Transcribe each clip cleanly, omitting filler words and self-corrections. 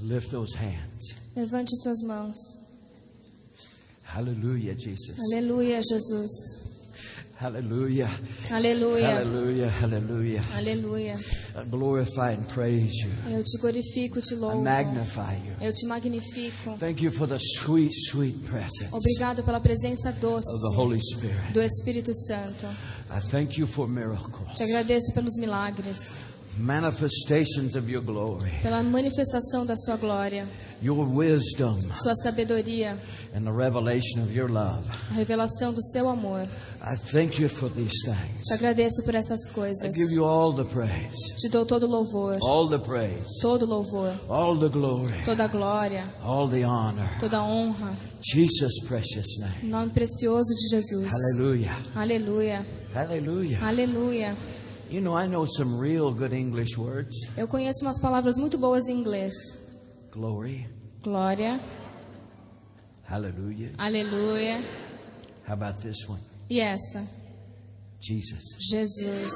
Lift those hands. Levante suas mãos. Hallelujah, Jesus. Aleluia, Jesus. Hallelujah. Aleluia. Hallelujah. Hallelujah. Aleluia. I glorify and praise you. Eu te glorifico, te I louvo. magnify you. Eu te magnifico. Thank you for the sweet, sweet presence Obrigado pela presença doce of the Holy Spirit. do Espírito Santo. I thank you for miracles, Te agradeço pelos milagres, manifestations of your glory, pela manifestação da sua glória, your wisdom, sua sabedoria, and the revelation of your love. a revelação do seu amor. I thank you for these things. Te agradeço por essas I coisas. give you all the praise, Te dou todo louvor, all the praise, todo louvor, all the glory, toda glória, all the honor. toda honra. Jesus' precious name. Em nome precioso de Jesus. Hallelujah. Aleluia. Hallelujah. Aleluia. You know, I know some real good English words. Eu conheço umas palavras muito boas em inglês. Glory. Glória. Hallelujah. Aleluia. How about this one? E essa? Jesus. Jesus.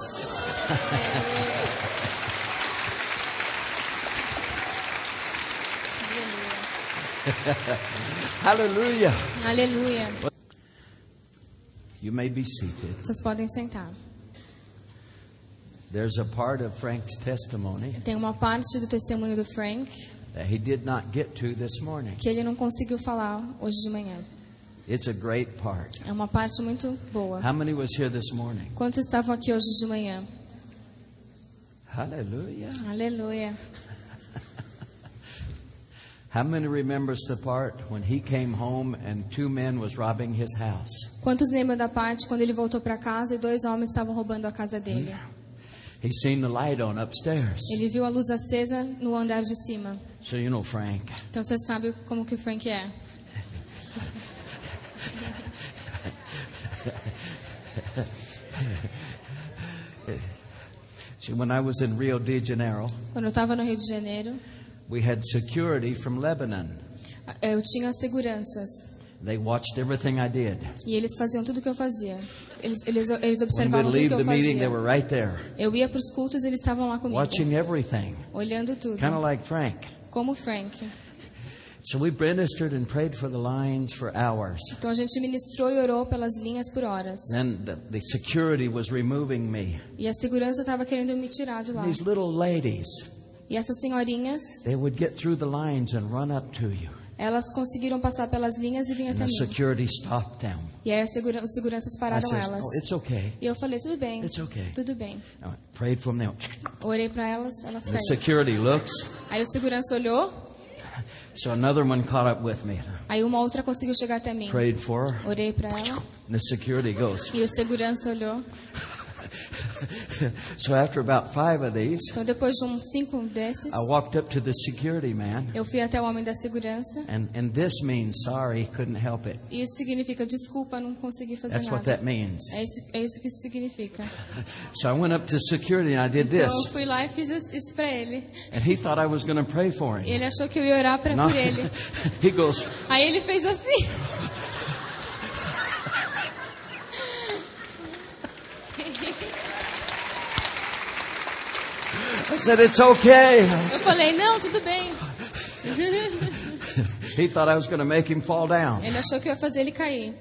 Hallelujah. Aleluia. You may be seated. Vocês podem sentar. There's a part of Frank's testimony Tem uma parte do testemunho do Frank that he did not get to this morning. que ele não conseguiu falar hoje de manhã. It's a great part. É uma parte muito boa. How many was here this morning? Quantos estavam aqui hoje de manhã? Hallelujah. Aleluia. How many remembers the part when he came home and two men was robbing his house? Quantos lembram da parte quando ele voltou para casa e dois homens estavam roubando a casa dele? He seen the light on upstairs. Ele viu a luz acesa no andar de cima. So you know Frank. Então você sabe como que o Frank é. See, when I was in Rio de Janeiro, Quando eu estava no Rio de Janeiro, we had security from Lebanon. eu tinha seguranças. They watched everything I did. E eles faziam tudo o que eu fazia. Eles When we'd observavam tudo o leave que the eu meeting, they fazia. were right there, Eu ia para os cultos e eles estavam lá comigo, watching everything. olhando tudo. Kind of like Frank. Como o Frank. So we ministered and prayed for the lines for hours. Então a gente ministrou e orou pelas linhas por horas. Then the security was removing me. E a segurança estava querendo me tirar de lá. These little ladies, E essas senhorinhas, they would get through the lines and run up to you. elas conseguiram passar pelas linhas e vir And até the mim. security stopped them. E aí os seguranças I pararam said, elas. "Oh, it's okay. E eu falei, tudo bem, It's okay." tudo bem. I prayed for them. Orei para elas, elas The caíram. security looks. Aí o segurança olhou, So another one caught up with me. aí uma outra conseguiu chegar até mim. Prayed for her. Orei para ela, And the security goes. e o segurança olhou. So after about 5 of these, Então depois de uns 5 desses, I walked up to the security man. eu fui até o homem da segurança. And this means sorry, couldn't help it. E isso significa desculpa, não consegui fazer That's what nada. that means. É isso que isso significa. So I went up to security and I did this. Então eu fui lá e fiz isso para ele. And he thought I was going to pray for him. Ele achou que eu ia orar No. por ele. He goes, Aí ele fez assim. I said, it's okay. Eu falei, não, tudo bem. He thought I was going to make him fall down. Ele achou que eu ia fazer ele cair.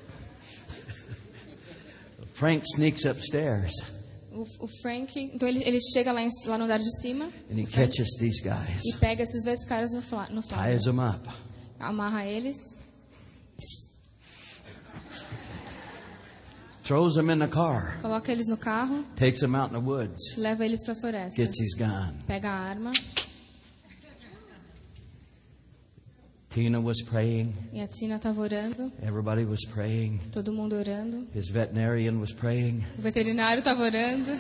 Frank sneaks upstairs O Frank, então ele chega lá no andar de cima and he catches these guys, e pega esses dois caras no ties flagra, them up. amarra eles, Throws them in the car, coloca eles no carro, takes them out in the woods, leva eles para a floresta, gets his gun. pega a arma. Tina was praying. E a Tina estava orando, Everybody was praying. todo mundo orando. His veterinarian was praying. O veterinário estava orando.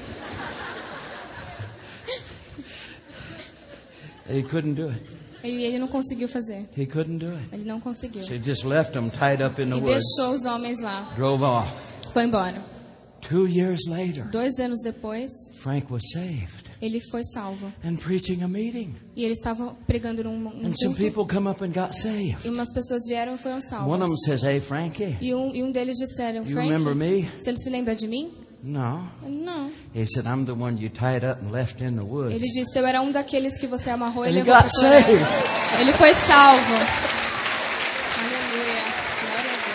He couldn't do it. E ele não conseguiu fazer. He couldn't do it. Ele não conseguiu. So he just left them tied up in the E woods, deixou os homens lá. drove off. Foi embora. 2 years later, 2 anos depois, Frank was saved ele foi salvo. and preaching a meeting. E ele estava pregando num And some culto. people come up and got saved. E umas pessoas vieram e foram One of salvas. them says, hey, Frankie, E um deles disseram, you remember Frank, me? se ele se lembra de mim? No. Não. He said, I'm the one you tied up and left in the woods. Ele disse, eu era um daqueles que você amarrou e And he levou got pra floresta. saved. Ele foi salvo. Aleluia. Glória a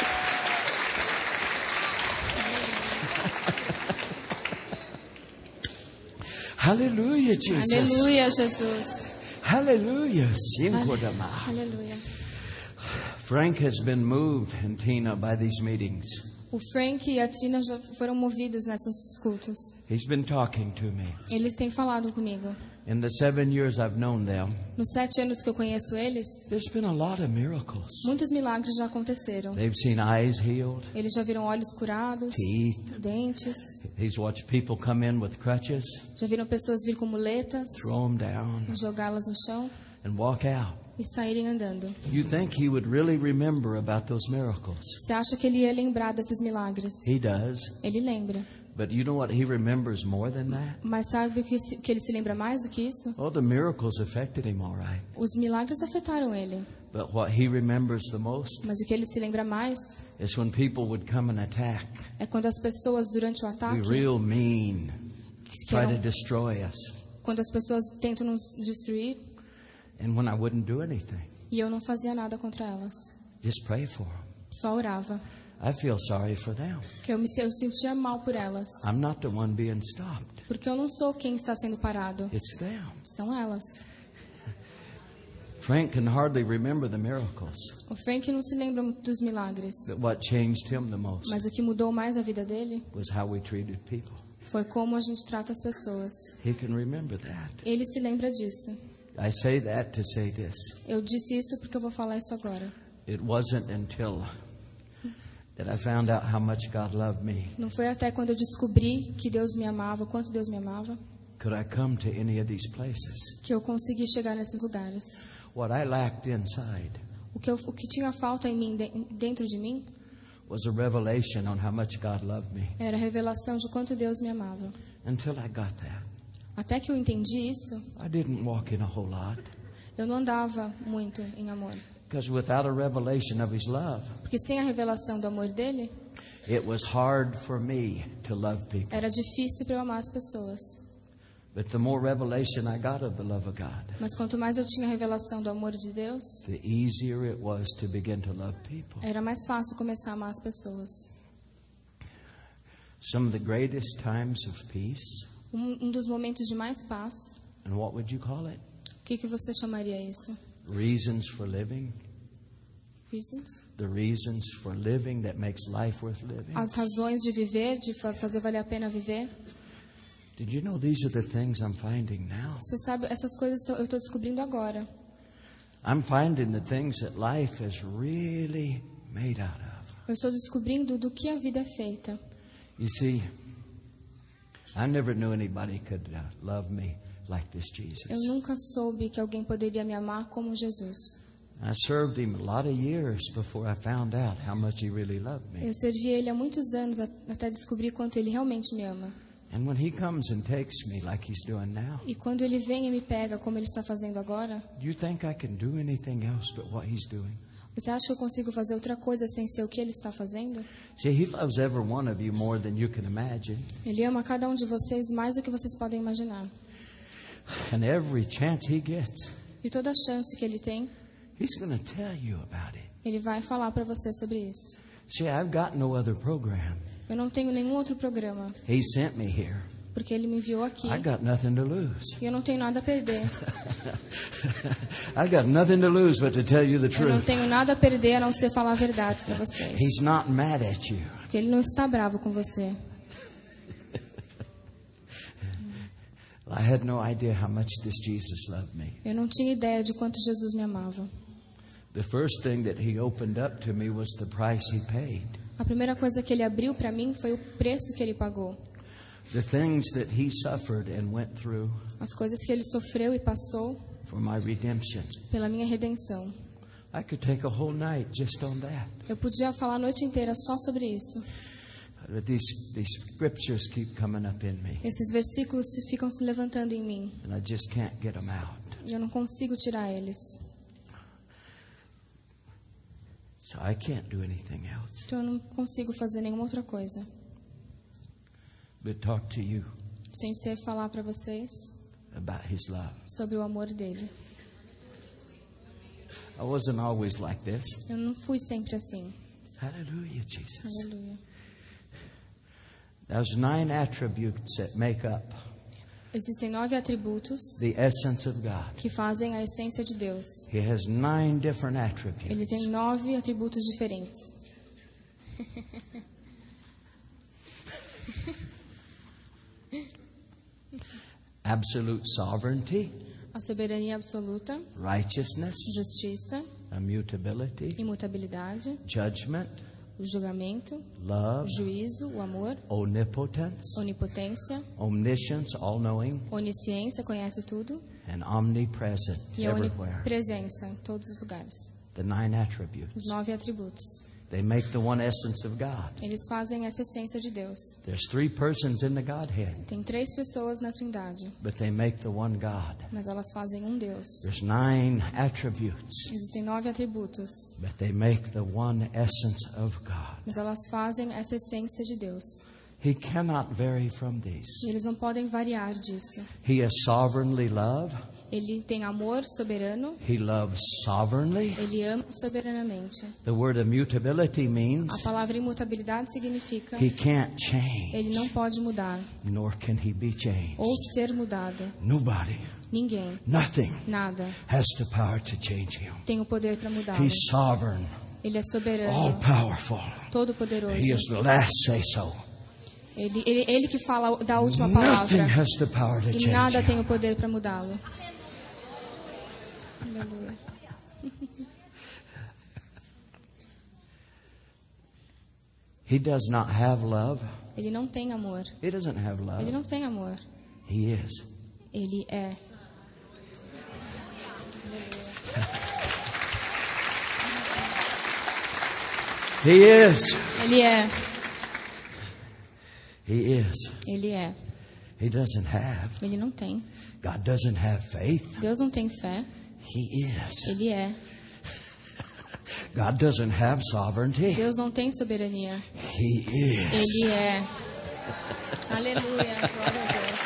Hallelujah, Deus. Jesus. Aleluia, Jesus. Hallelujah. Sinkodama. Aleluia. Frank has been moved, and Tina, by these meetings. O Frank e a Tina já foram movidos nesses cultos. He's been talking to me. Eles têm falado comigo. In the 7 years I've known them, Nos 7 anos que eu conheço eles, there's been a lot of miracles. muitos milagres já aconteceram. They've seen eyes healed, Eles já viram olhos curados, teeth. dentes, He's watched people come in with crutches, já viram pessoas vir com muletas, throw them down, jogá-las no chão and walk out. e saírem andando. You think he would really remember about those miracles? Você acha que ele ia lembrar desses milagres? He does. Ele lembra. But you know what he remembers more than that? Mas sabe que ele se lembra mais do que isso? Oh, the miracles affected him all right. Os milagres afetaram ele. But what he remembers the most Mas o que ele se lembra mais is when people would come and attack. é quando as pessoas, durante o Be ataque, real mean. que Try to eram- destroy us. quando as pessoas tentam nos destruir, And when I wouldn't do anything, e eu não fazia nada contra elas. just pray for them. Só orava. I feel sorry for them. Que eu sentia mal por elas. I'm not the one being stopped. Porque eu não sou quem está sendo parado. It's them. São elas. Frank can hardly remember the miracles. O Frank não se lembra muito dos milagres. But what changed him the most Mas o que mudou mais a vida dele was how we treated people. foi como a gente trata as pessoas. He can remember that. Ele se lembra disso. I say that to say this. Eu disse isso porque eu vou falar isso agora. It wasn't until that I found out how much God loved me Não foi até quando eu descobri que Deus me amava, quanto Deus me amava, could I come to any of these places. que eu consegui chegar nesses lugares. What I lacked inside O que tinha falta em mim, dentro de mim, was a revelation on how much God loved me. era a revelação de quanto Deus me amava. Until I got that, Até que eu entendi isso, I didn't walk in a whole lot. eu não andava muito em amor. Because without a revelation of His love, Porque sem a revelação do amor dele, it was hard for me to love people. era difícil para eu amar as pessoas. But the more revelation I got of the love of God, Mas quanto mais eu tinha a revelação do amor de Deus, the easier it was to begin to love people. era mais fácil começar a amar as pessoas. Some of the greatest times of peace, Um dos momentos de mais paz, and what would you call it? o que você chamaria isso? Reasons for living. Reasons? The reasons for living that makes life worth living. As razões de viver, de fazer valer a pena viver. Did you know these are the things I'm finding now? Você sabe, essas coisas eu estou descobrindo agora. I'm finding the things that life is really made out of. Eu estou descobrindo do que a vida é feita. You see, I never knew anybody could love me like this Jesus. Eu nunca soube que alguém poderia me amar como Jesus. I served Him a lot of years before I found out how much He really loved me. Eu servi Ele há muitos anos até descobrir quanto Ele realmente me ama. And when He comes and takes me like He's doing now, E quando Ele vem e me pega como Ele está fazendo agora, do you think I can do anything else but what He's doing? você acha que eu consigo fazer outra coisa sem ser o que Ele está fazendo? See, He loves every one of you more than you can imagine. Ele ama cada um de vocês mais do que vocês podem imaginar. And every chance He gets, E toda chance que Ele tem, He's going to tell you about it. Ele vai falar para você sobre isso. See, I've got no other program. Eu não tenho nenhum outro programa, He sent me here. porque Ele me enviou aqui. I got nothing to lose. E eu não tenho nada a perder. I got nothing to lose but to tell you the Eu não truth. tenho nada a perder a não ser falar a verdade para vocês. He's not mad at you. Porque Ele não está bravo com você. I had no idea how much this Jesus loved me. Eu não tinha ideia de quanto Jesus me amava. The first thing that He opened up to me was the price He paid. A primeira coisa que Ele abriu para mim foi o preço que Ele pagou. The things that He suffered and went through As coisas que Ele sofreu e passou for my redemption. pela minha redenção. I could take a whole night just on that. Eu podia falar a noite inteira só sobre isso. But these scriptures keep coming up in me, Esses versículos ficam se levantando em mim. and I just can't get them out. E eu não consigo tirar eles. So I can't do anything else. Então eu não consigo fazer nenhuma outra coisa. but talk to you sem ser falar para vocês about His love. sobre o amor dele. I wasn't always like this. Eu não fui sempre assim. Hallelujah, Jesus. Aleluia. There's 9 attributes that make up Existem 9 atributos the essence of God. que fazem a essência de Deus. He has 9 different Ele attributes. tem 9 atributos diferentes. Absolute sovereignty, A soberania absoluta, righteousness, justiça, immutability, imutabilidade, judgment, o julgamento, love, o juízo, o amor, omnipotence, onipotência, omniscience, all-knowing, onisciência, conhece tudo, and omnipresent e a everywhere. onipresença em todos os lugares. The 9 attributes. Os 9 atributos. They make the one essence of God. Eles fazem essa essência de Deus. There's 3 persons in the Godhead, Tem 3 pessoas na Trindade, but they make the one God. mas elas fazem um Deus. There's 9 attributes, Existem 9 atributos, but they make the one essence of God. mas elas fazem essa essência de Deus. He cannot vary from these. E eles não podem variar disso. He is sovereignly love. Ele tem amor soberano, He loves sovereignly. ele ama soberanamente. The word immutability means A palavra imutabilidade significa He can't change, ele não pode mudar nor can He be changed. ou ser mudado. Nobody, Ninguém, nothing nada has the power to change Him. tem o poder para mudá-lo. He's sovereign, Ele é all soberano, powerful. todo poderoso. He is the last say so. Ele que fala da última palavra. Nothing has the power to E change nada tem Him. o poder para mudá-lo. Aleluia. He does not have love. Ele não tem amor. He doesn't have Ele love. não tem amor. He is. Ele é. He is. Ele é. He is. Ele é. He doesn't have. Ele não tem. God doesn't have faith. Deus não tem fé. He is. Ele é. God doesn't have sovereignty. Deus não tem soberania. He is. Ele é. Aleluia. Glória a Deus.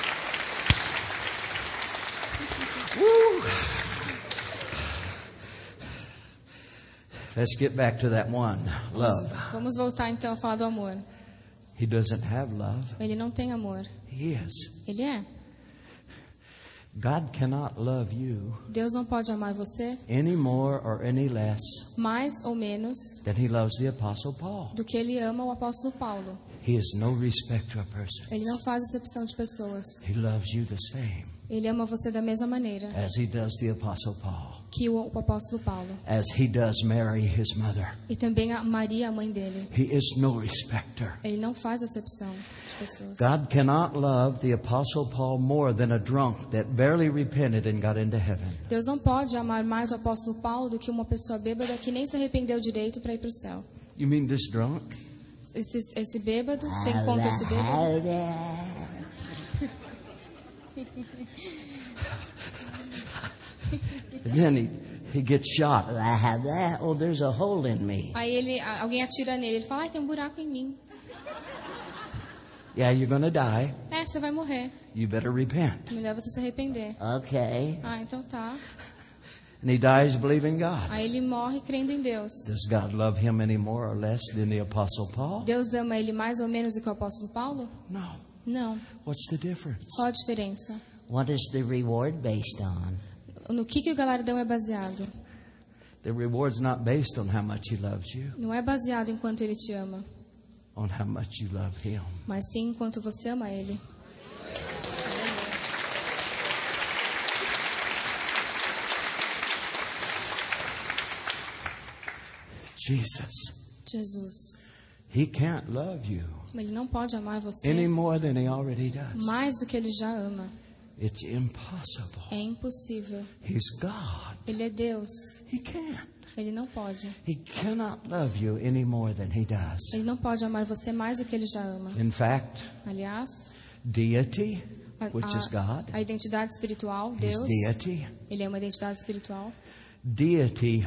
Let's get back to that one. Love. Vamos voltar então a falar do amor. He doesn't have love. Ele não tem amor. He is. Ele é. God cannot love you Deus não pode amar você any more or any less mais ou menos than He loves the Apostle Paul. do que ele ama o apóstolo Paulo. He is no respecter of persons. Ele não faz acepção de pessoas. He loves you the same Ele ama você da mesma maneira as He does the Apostle Paul, que o apóstolo Paulo. as He does Mary, His mother. E também a Maria, a mãe dele. He is no respecter. Ele não faz acepção de pessoas. God cannot love the Apostle Paul more than a drunk that barely repented and got into heaven. Deus não pode amar mais o apóstolo Paulo do que uma pessoa bêbada que nem se arrependeu direito para ir para o céu. You mean this drunk? Esse bêbado, você encontra esse bêbado? And then he gets shot. Oh, there's a hole in me. Aí alguém atira nele, ele fala, ai, tem um buraco em mim. Yeah, you're going to die. É, você vai morrer. You better repent. Melhor você se arrepender. Okay. Ah, então tá. And he dies believing God. Aí ele morre crendo em Deus. Does God love him any more or less than the Apostle Paul? Deus ama ele mais ou menos do que o apóstolo Paulo? No. Não. What's the difference? Qual a diferença? What is the reward based on? No que o galardão é baseado? The reward's not based on how much he loves you, Não é baseado em quanto ele te ama, on how much you love him. mas sim em quanto você ama ele. Jesus. He can't love you Ele não pode amar você any more than he already does. mais do que ele já ama. It's impossible. É impossível. He's God. Ele é Deus. He can't. Ele não pode. He cannot love you any more than he does. Ele não pode amar você mais do que ele já ama. In fact, Aliás, deity, which is God, a identidade espiritual, His Deus, deity. ele é uma identidade espiritual. Deity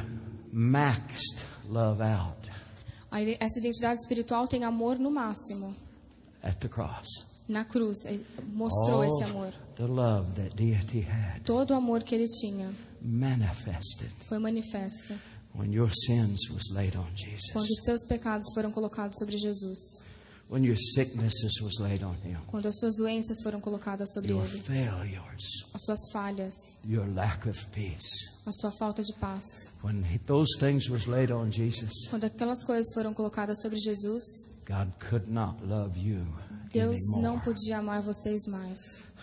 maxed love out. Essa identidade espiritual tem amor no máximo. at the cross. Na cruz, ele mostrou esse amor. The love that deity had Todo o amor que ele tinha manifested foi manifesto when your sins was laid on quando Jesus. os seus pecados foram colocados sobre Jesus, When your sicknesses was laid on him. quando as suas doenças foram colocadas sobre Your ele, failures, as suas falhas, your lack of peace. a sua falta de paz. When those things was laid on Jesus, Quando aquelas coisas foram colocadas sobre Jesus, God could not love you Deus não anymore. podia amar vocês mais.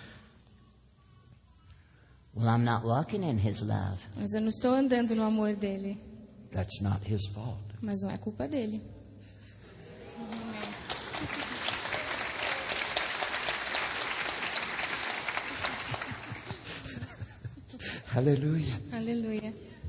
Well, I'm not walking in His love. Mas eu não estou andando no amor dele, That's not his fault. mas não é culpa dele. Hallelujah. Aleluia.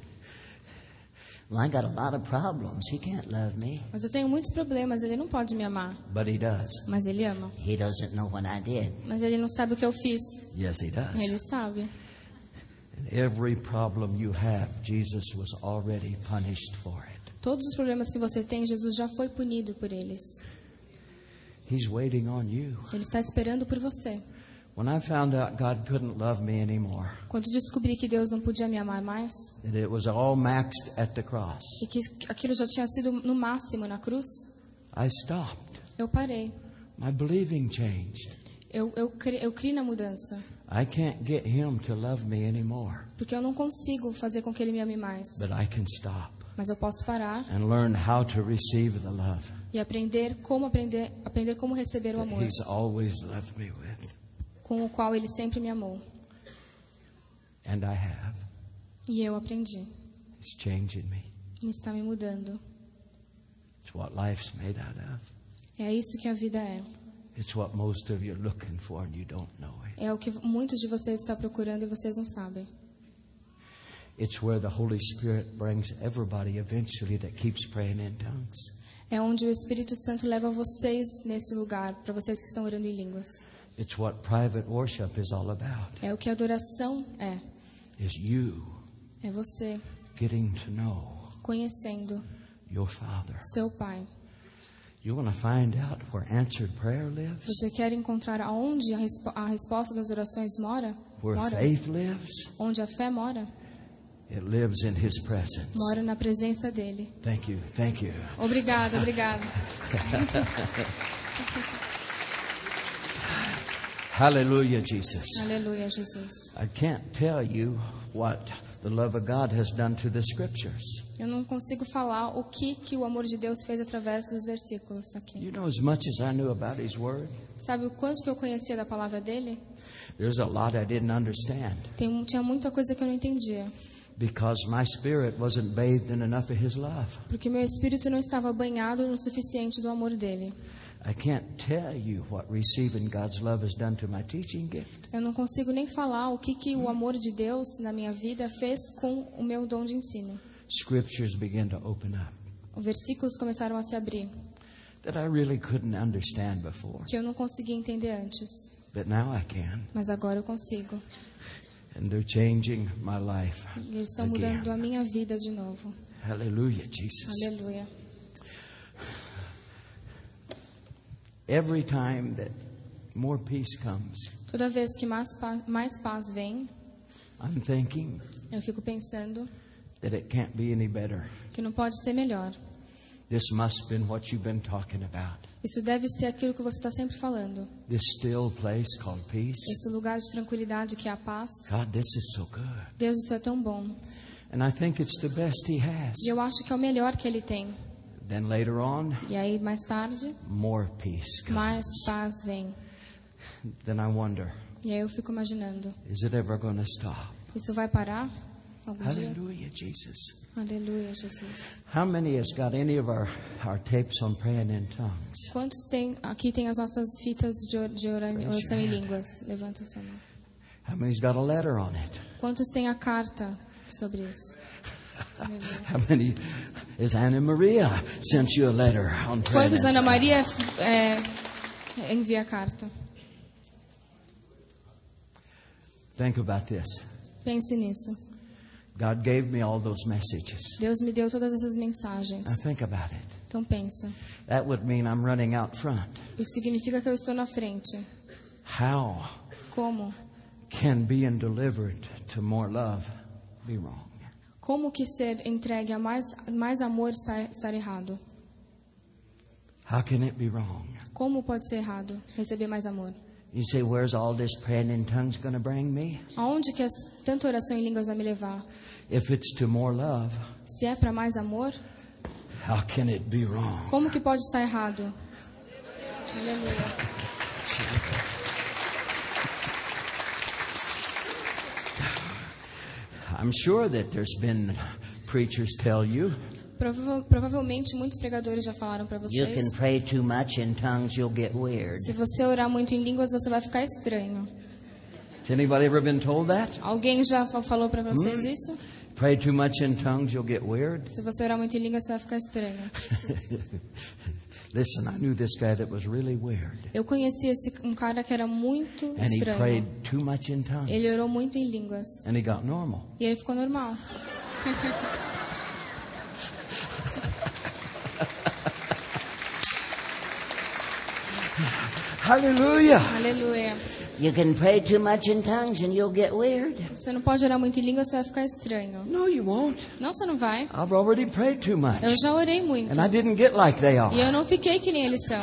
Well, I got a lot of problems. He can't love me. Mas eu tenho muitos problemas, ele não pode me amar, But he does. mas ele ama. He doesn't know what I did. Mas ele não sabe o que eu fiz. Yes, he does. Ele sabe. And every problem you have, Jesus was already punished for it. Todos os problemas que você tem, Jesus já foi punido por eles. He's waiting on you. Ele está esperando por você. When I found out God couldn't love me anymore, Quando descobri que Deus não podia me amar mais, that it was all maxed at the cross, e que aquilo já tinha sido no máximo na cruz, I stopped. eu parei. My believing changed. Eu criei na mudança. I can't get him to love me anymore, Porque eu não consigo fazer com que ele me ame mais. but I can stop Mas eu posso parar and learn how to receive the love e aprender como receber o that amor he's always loved me with. com o qual ele sempre me amou. And I have. E eu aprendi. He's changing me. Ele está me mudando. It's what life's made out of. É isso que a vida é. It's what most of you are looking for and you don't know it. É o que muitos de vocês estão procurando e vocês não sabem. It's where the Holy Spirit brings everybody eventually that keeps praying in tongues. É onde o Espírito Santo leva vocês nesse lugar, para vocês que estão orando em línguas. It's what private worship is all about. É o que a adoração é. Is you É você getting to know conhecendo your Father. seu Pai. You want to find out where answered prayer lives? Você quer encontrar aonde a resposta das orações mora? Where faith lives? Onde a fé mora? It lives in His presence. Mora na presença dele. Thank you. Thank you. Obrigada, obrigada. Hallelujah, Jesus. Aleluia, Jesus. I can't tell you what the love of God has done to the scriptures. Eu não consigo falar o que o amor de Deus fez através dos versículos aqui. You know, as much as I knew about His Word, Sabe o quanto que eu conhecia da palavra dele? there's a lot I didn't understand Tinha muita coisa que eu não entendia. because my spirit wasn't bathed in enough of His love. Porque meu espírito não estava banhado no suficiente do amor dele. I can't tell you what receiving God's love has done to my teaching gift. Eu não consigo nem falar o que o amor de Deus na minha vida fez com o meu dom de ensino. Scriptures began to open up Os versículos começaram a se abrir, that I really couldn't understand before, que eu não conseguia entender antes. but now I can. Mas agora eu consigo. And they're changing my life E eles estão mudando a again. minha vida de novo. Hallelujah, Jesus. Aleluia. Every time that more peace comes, Toda vez que mais paz vem, I'm thinking eu fico pensando that it can't be any better. que não pode ser melhor. This must have been what you've been talking about. Isso deve ser aquilo que você está sempre falando. This still place called peace. Esse lugar de tranquilidade que é a paz. God, this is so good. Deus, isso é tão bom. And I think it's the best He has. E eu acho que é o melhor que Ele tem. Then later on, E aí, mais tarde, more peace mais comes. paz vem. Then I wonder, E aí eu fico imaginando, is it ever going to stop? isso vai parar algum dia? Hallelujah, Jesus. Aleluia, Jesus. How many has got any of our tapes on praying in tongues? Quantos tem, aqui tem as nossas fitas de oração em línguas? Levanta a sua mão. How many's got a letter on it? Quantos tem a carta sobre isso? Aleluia. How many is Anna Maria sent you a letter on praying Quantos in Ana tongues? Maria envia a carta? Think about this. Pense nisso. God gave me all those messages. Deus me deu todas essas mensagens. Now think about it. Então Então pensa. That would mean I'm running out front. Isso significa que eu estou na frente. How Como? can being delivered to more love be wrong? Como que ser entregue a mais amor estar errado? How can it be wrong? Como pode ser errado receber mais amor? You say, where's all this praying in tongues going to bring me? Aonde que tanta oração em línguas vai me levar? If it's to more love, Se é para mais amor, how can it be wrong? como que pode estar errado? Aleluia. I'm sure that there's been preachers tell you, Provavelmente muitos pregadores já falaram para You vocês. can pray too much in tongues, you'll get weird. Se você orar muito em línguas, você vai ficar estranho. has anybody ever been told that? Alguém já falou para vocês isso? Pray too much in tongues, you'll get weird. Se você orar muito em línguas, você vai ficar estranho. Listen, I knew this guy that was really weird. Eu conheci um cara que era muito And he estranho. prayed too much in tongues. Ele orou muito em línguas. And he got normal. E ele ficou normal. Hallelujah. Aleluia. You can pray too much in tongues and you'll get weird. Você não pode orar muito em línguas, você vai ficar estranho. No, you won't. Não, você não vai. I've already prayed too much. Eu já orei muito. And I didn't get like they are. E eu não fiquei que nem eles são.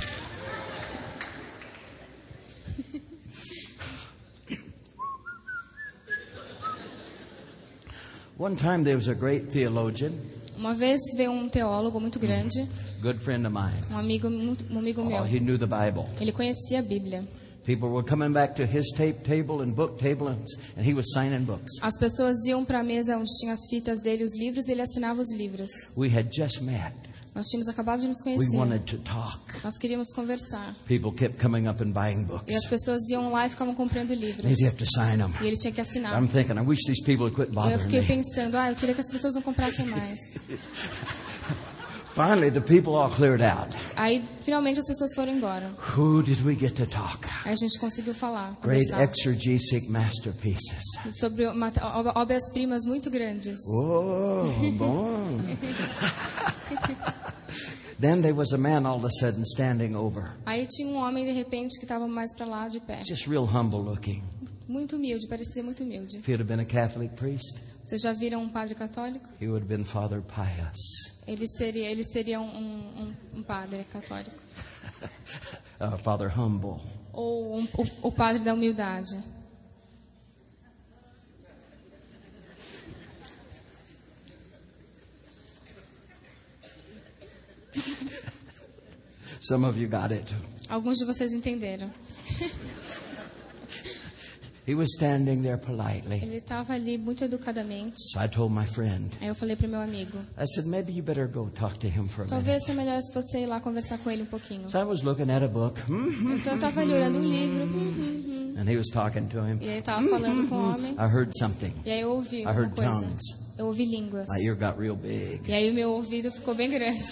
One time there was a great theologian, Uma vez veio um teólogo muito grande, good friend of mine. um amigo Oh, meu. he knew the Bible. Ele conhecia a Bíblia. People were coming back to his tape table and book table, and he was signing books. As pessoas iam para a mesa onde tinha as fitas dele, os livros, e ele assinava os livros. We had just met. Nós tínhamos acabado de nos We conhecer. wanted to talk. Nós queríamos conversar. People kept coming up and buying books. E as pessoas iam lá e ficavam comprando livros. He'd have to sign them. E ele tinha que assinar. I'm thinking, I wish these people would quit E eu bothering fiquei me. pensando, eu queria que as pessoas não comprassem mais. Finally, the people all cleared out. Aí, finalmente, as pessoas foram embora. Who did we get to talk? Aí a gente conseguiu falar, Great conversar exegesic masterpieces. sobre obras-primas muito grandes. Oh, bom. Then there was a man all of a sudden standing over, Aí tinha um homem, de repente, que estava mais para lá de pé. just real humble looking. Muito humilde, parecia muito humilde. If he would have been a Catholic priest, Vocês já viram um padre católico? he would have been Father Pius, Ele seria um padre católico. Father Humble. Ou o padre da humildade. Some of you got it. Alguns de vocês entenderam. He was standing there politely. Ele estava ali muito educadamente. So I told my friend, Aí eu falei para o meu amigo, I said, maybe you better go talk to him for a minute. talvez seja melhor se você ir lá conversar com ele um pouquinho. So I was looking at a book, Então eu estava ali olhando um livro, and he was talking to him. e ele estava falando com o homem. I heard something. E aí eu ouvi I uma heard coisa. tongues. Eu ouvi línguas. My ear got real big. E aí o meu ouvido ficou bem grande.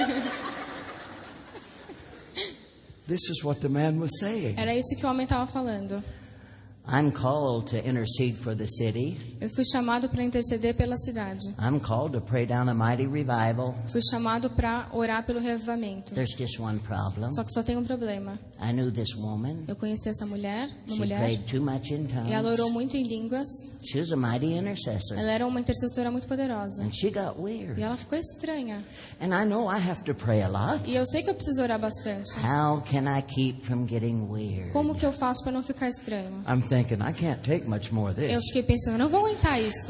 This is what the man was saying. Era isso que o homem estava falando. I'm called to intercede for the city. Eu fui chamado para interceder pela cidade. I'm called to pray down a mighty revival. Fui chamado para orar pelo revivamento. There's just one problem. Só que só tem um problema. I knew this woman. Eu conheci essa mulher, uma She mulher, prayed too much in e ela orou tongues. muito em línguas. She was a mighty intercessor. Ela era uma intercessora muito poderosa. And she got E weird. ela ficou estranha. And I know I have to pray a lot. E eu sei que eu preciso orar bastante. How can I keep from getting weird? Como que eu faço para não ficar estranho? I'm thinking, I can't take much more of Eu this. fiquei pensando, eu não vou aguentar isso.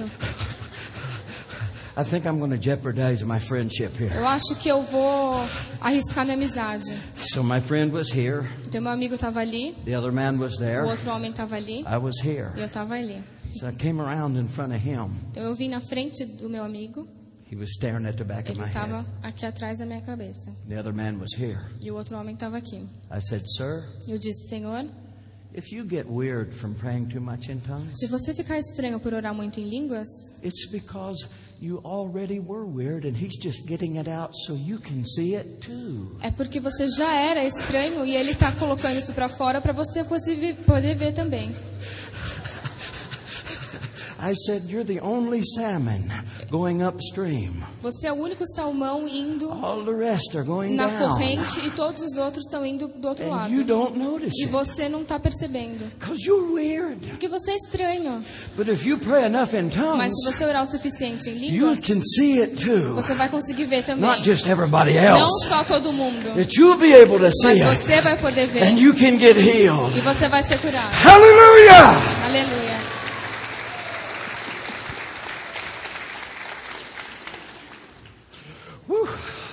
I think I'm going to jeopardize my friendship here. Eu acho que eu vou arriscar minha amizade. So my friend was here. Então meu amigo estava ali, The other man was o there. outro homem estava ali, I was e here. eu estava ali. So I came around in front of him. Então eu vim na frente do meu amigo, He was staring at the back of ele my estava head. aqui atrás da minha cabeça. The other man was here. E o outro homem estava aqui. I said, sir, Eu disse, Senhor, if you get weird from praying too much in tongues, se você ficar estranho por orar muito em línguas, it's because you already were weird and he's just getting it out so you can see it too. é porque você já era estranho e ele está colocando isso para fora para você poder ver também. I said, you're the only salmon going upstream. Você é o único salmão indo All the rest are going na down. corrente e todos os outros estão indo do outro And lado. you don't notice E it. você não está percebendo. Because you're weird. Porque você é estranho. But if you pray enough in Mas tongues, se você orar o suficiente em you línguas, can see it too. você vai conseguir ver também. Not just everybody Não else. só todo mundo. That you'll be able to see Mas it. você vai poder ver. And you can get healed. E você vai ser curado. Hallelujah! Aleluia. Whew.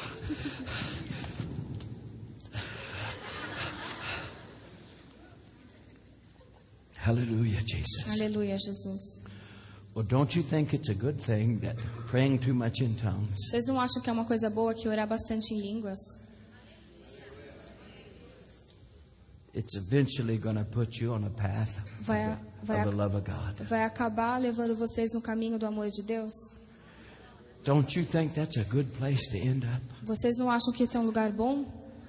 Hallelujah, Jesus. Aleluia, Jesus. Well, don't you think it's a good thing that praying too much in tongues Vocês não acham que é uma coisa boa que orar bastante em línguas? it's eventually going to put you on a path Vai, vai, of the love of God? vai acabar levando vocês no caminho do amor de Deus? Don't you think that's a good place to end up? Vocês não acham que esse é um lugar bom?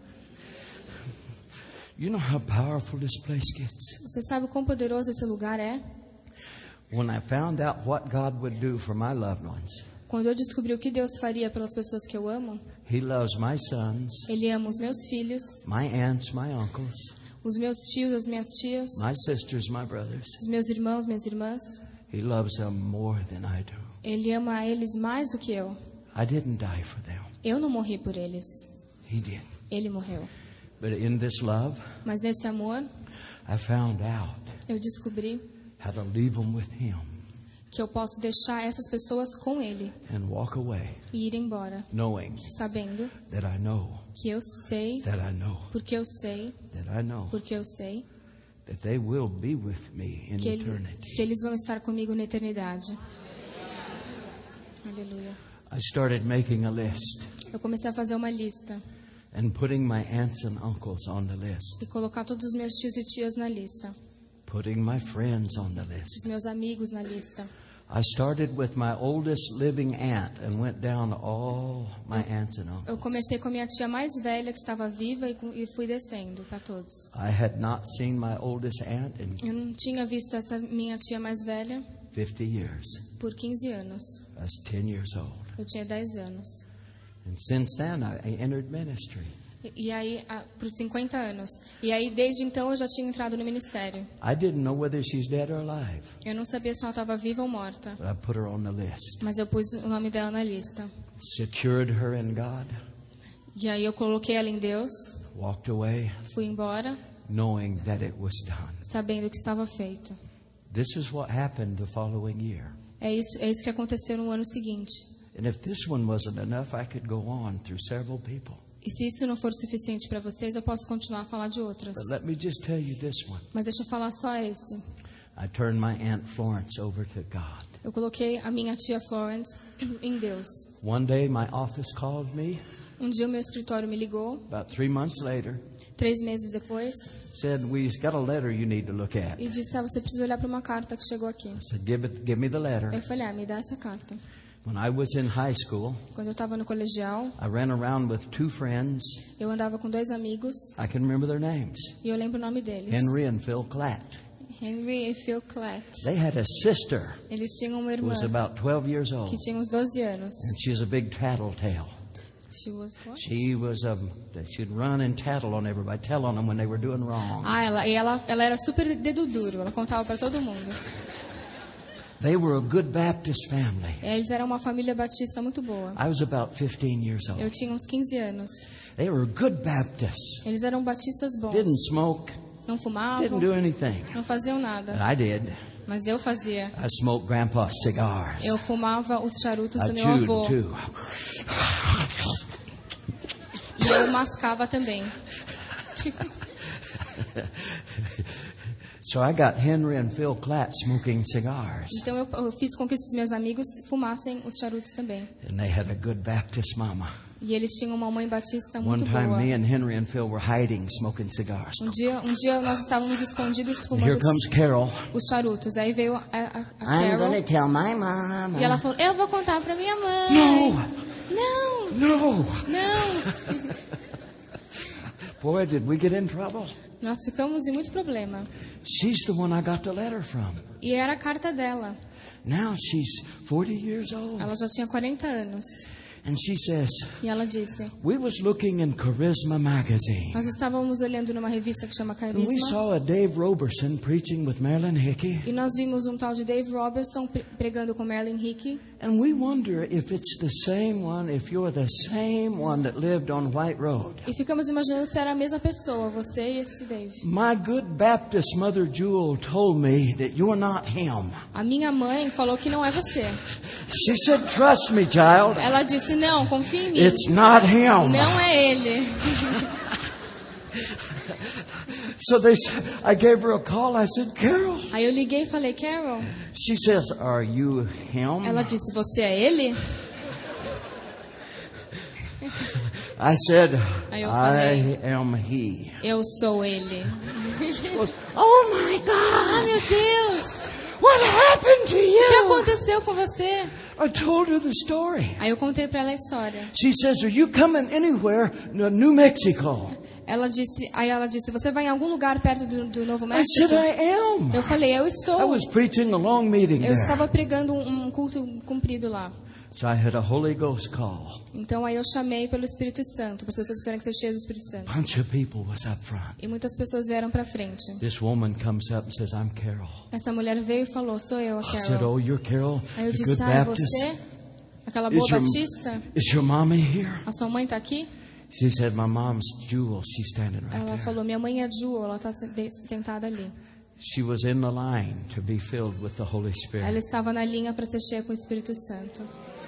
You know how powerful this place gets? Você sabe o quão poderoso esse lugar é? When I found out what God would do for my loved ones, Quando eu descobri o que Deus faria pelas pessoas que eu amo, He loves my sons, Ele ama os meus filhos, my aunts, my uncles, os meus tios, as minhas tias, my sisters, my brothers. os meus irmãos, minhas irmãs. He loves them more than I do. Ele ama eles mais do que eu. I didn't die for them. Eu não morri por eles. He did. Ele morreu. But in this love, Mas nesse amor, I found out eu descobri how to leave them with Him que eu posso deixar essas pessoas com Ele and walk away, e ir embora, knowing sabendo that I know, que eu sei, that I know, porque eu sei, that I know porque eu sei that they will be with me in que eternity. eles vão estar comigo na eternidade. Aleluia. I started making a list Eu comecei a fazer uma lista and putting my aunts and uncles on the list, e colocar todos os meus tios e tias na lista, putting my friends on the os list. meus amigos na lista. I started with my oldest living aunt and went down to all my aunts and Eu uncles. comecei com a minha tia mais velha que estava viva e fui descendo para todos. I had not seen my oldest aunt in Eu não tinha visto essa minha tia mais velha 50 years. por 15 anos. I was 10 years old. Eu tinha 10 anos. And since then, I entered ministry. E aí, por 50 anos. E aí, desde então, eu já tinha entrado no ministério. I didn't know whether she's dead or alive, Eu não sabia se ela estava viva ou morta. but I put her on the list. Mas eu pus o nome dela na lista. Secured her in God, E aí, eu coloquei ela em Deus, walked away, fui embora, knowing that it was done. sabendo que estava feito. This is what happened the following year. É isso que aconteceu no ano seguinte. And if this one wasn't enough, I could go on through several people. E se isso não for suficiente para vocês, eu posso continuar a falar de outras. But let me just tell you this one. Mas deixa eu falar só esse. I turned my Aunt Florence over to God. Eu coloquei a minha tia Florence em Deus. One day my office called me, Um dia o meu escritório me ligou, about 3 months later, 3 meses depois, said, we've got a letter you need to look at. e disse: você precisa olhar para uma carta que chegou aqui. I said, give me the letter. Eu falei: me dá essa carta. When I was in high school, Quando eu estava no colegial, I ran around with 2 friends. eu andava com 2 amigos I can remember their names, e eu lembro o nome deles. Henry and Phil Clatt. Henry e Phil Clatt. They had a sister Eles tinham uma who irmã was about 12 years old, que tinha uns 12 anos. and she was a big tattletale. She was what? She'd run and tattle on everybody, tell on them when they were doing wrong. Ela era super dedo duro. Ela contava para todo mundo. They were a good Baptist family. Eles eram uma família batista muito boa. I was about 15 years Eu old. tinha uns 15 anos. They were good Baptists. Eles eram batistas bons. Didn't smoke, Não fumavam, didn't do anything. não faziam nada. But I did. Mas eu fazia. I smoked Grandpa's cigars. Eu fumava os charutos I do meu chewed avô. too. E eu mascava também. So I got Henry and Phil Clatt smoking cigars. Então eu fiz com que esses meus amigos fumassem os charutos também. And they had a good Baptist mama. E eles tinham uma mãe batista One muito time boa. me and Henry and Phil were hiding, smoking cigars. Um dia nós estávamos escondidos And fumando here comes Carol. os charutos. Aí veio a I'm Carol going to tell my mom. e ela falou: eu vou contar para minha mãe. No! Não, No! não. Boy, did we get in trouble. Nós ficamos em muito problema. She's the one I got the letter from. E era a carta dela. Now she's 40 years old. Ela já tinha 40 anos. And she says, E ela disse: we was looking in Charisma magazine. nós estávamos olhando numa revista que chama And we Carisma. saw a Dave Roberson preaching with Marilyn Hickey. E nós vimos um tal de Dave Robertson pregando com Marilyn Hickey. And we wonder if it's the same one, if you're the same one that lived on White Road. E ficamos imaginando se era a mesma pessoa, você e esse Dave. My good Baptist Mother Jewel told me that you're not him. A minha mãe falou que não é você. She said, trust me, child. Ela disse: não, confia em mim. It's not him. Não é ele. So I gave her a call. I said, Carol. Aí eu liguei e falei: Carol. She says, are you him? Ela disse: você é ele? I said, Aí eu falei, I am he. eu sou ele. She goes, oh my Ah, God. meu Deus! What happened to O que you? aconteceu com você? I told her the story. Aí eu contei pra ela a história. She says, are you coming anywhere to New Mexico? Aí ela disse: você vai em algum lugar perto do Novo I México? said, I am. Eu falei: eu I estou. was preaching a long meeting Eu there. estava pregando um culto comprido lá. So I had a Holy Ghost call. Então aí eu chamei pelo Espírito Santo, para as pessoas tiverem que ser cheias do Espírito Santo. A bunch of people was up front. E muitas pessoas vieram para frente. This woman comes up and says, I'm Carol. Essa mulher veio e falou: sou eu, a I said, Carol. oh, you're Carol, Aí eu the disse: good ah, é Baptist. você? Aquela boa Is your- batista? Is your mommy here? A sua mãe está aqui? She said, my mom's Jewel. She's standing right Ela there. falou: minha mãe é Ju, ela está sentada ali. She was in the line to be filled with the Holy Ela Spirit. estava na linha para ser cheia com o Espírito Santo.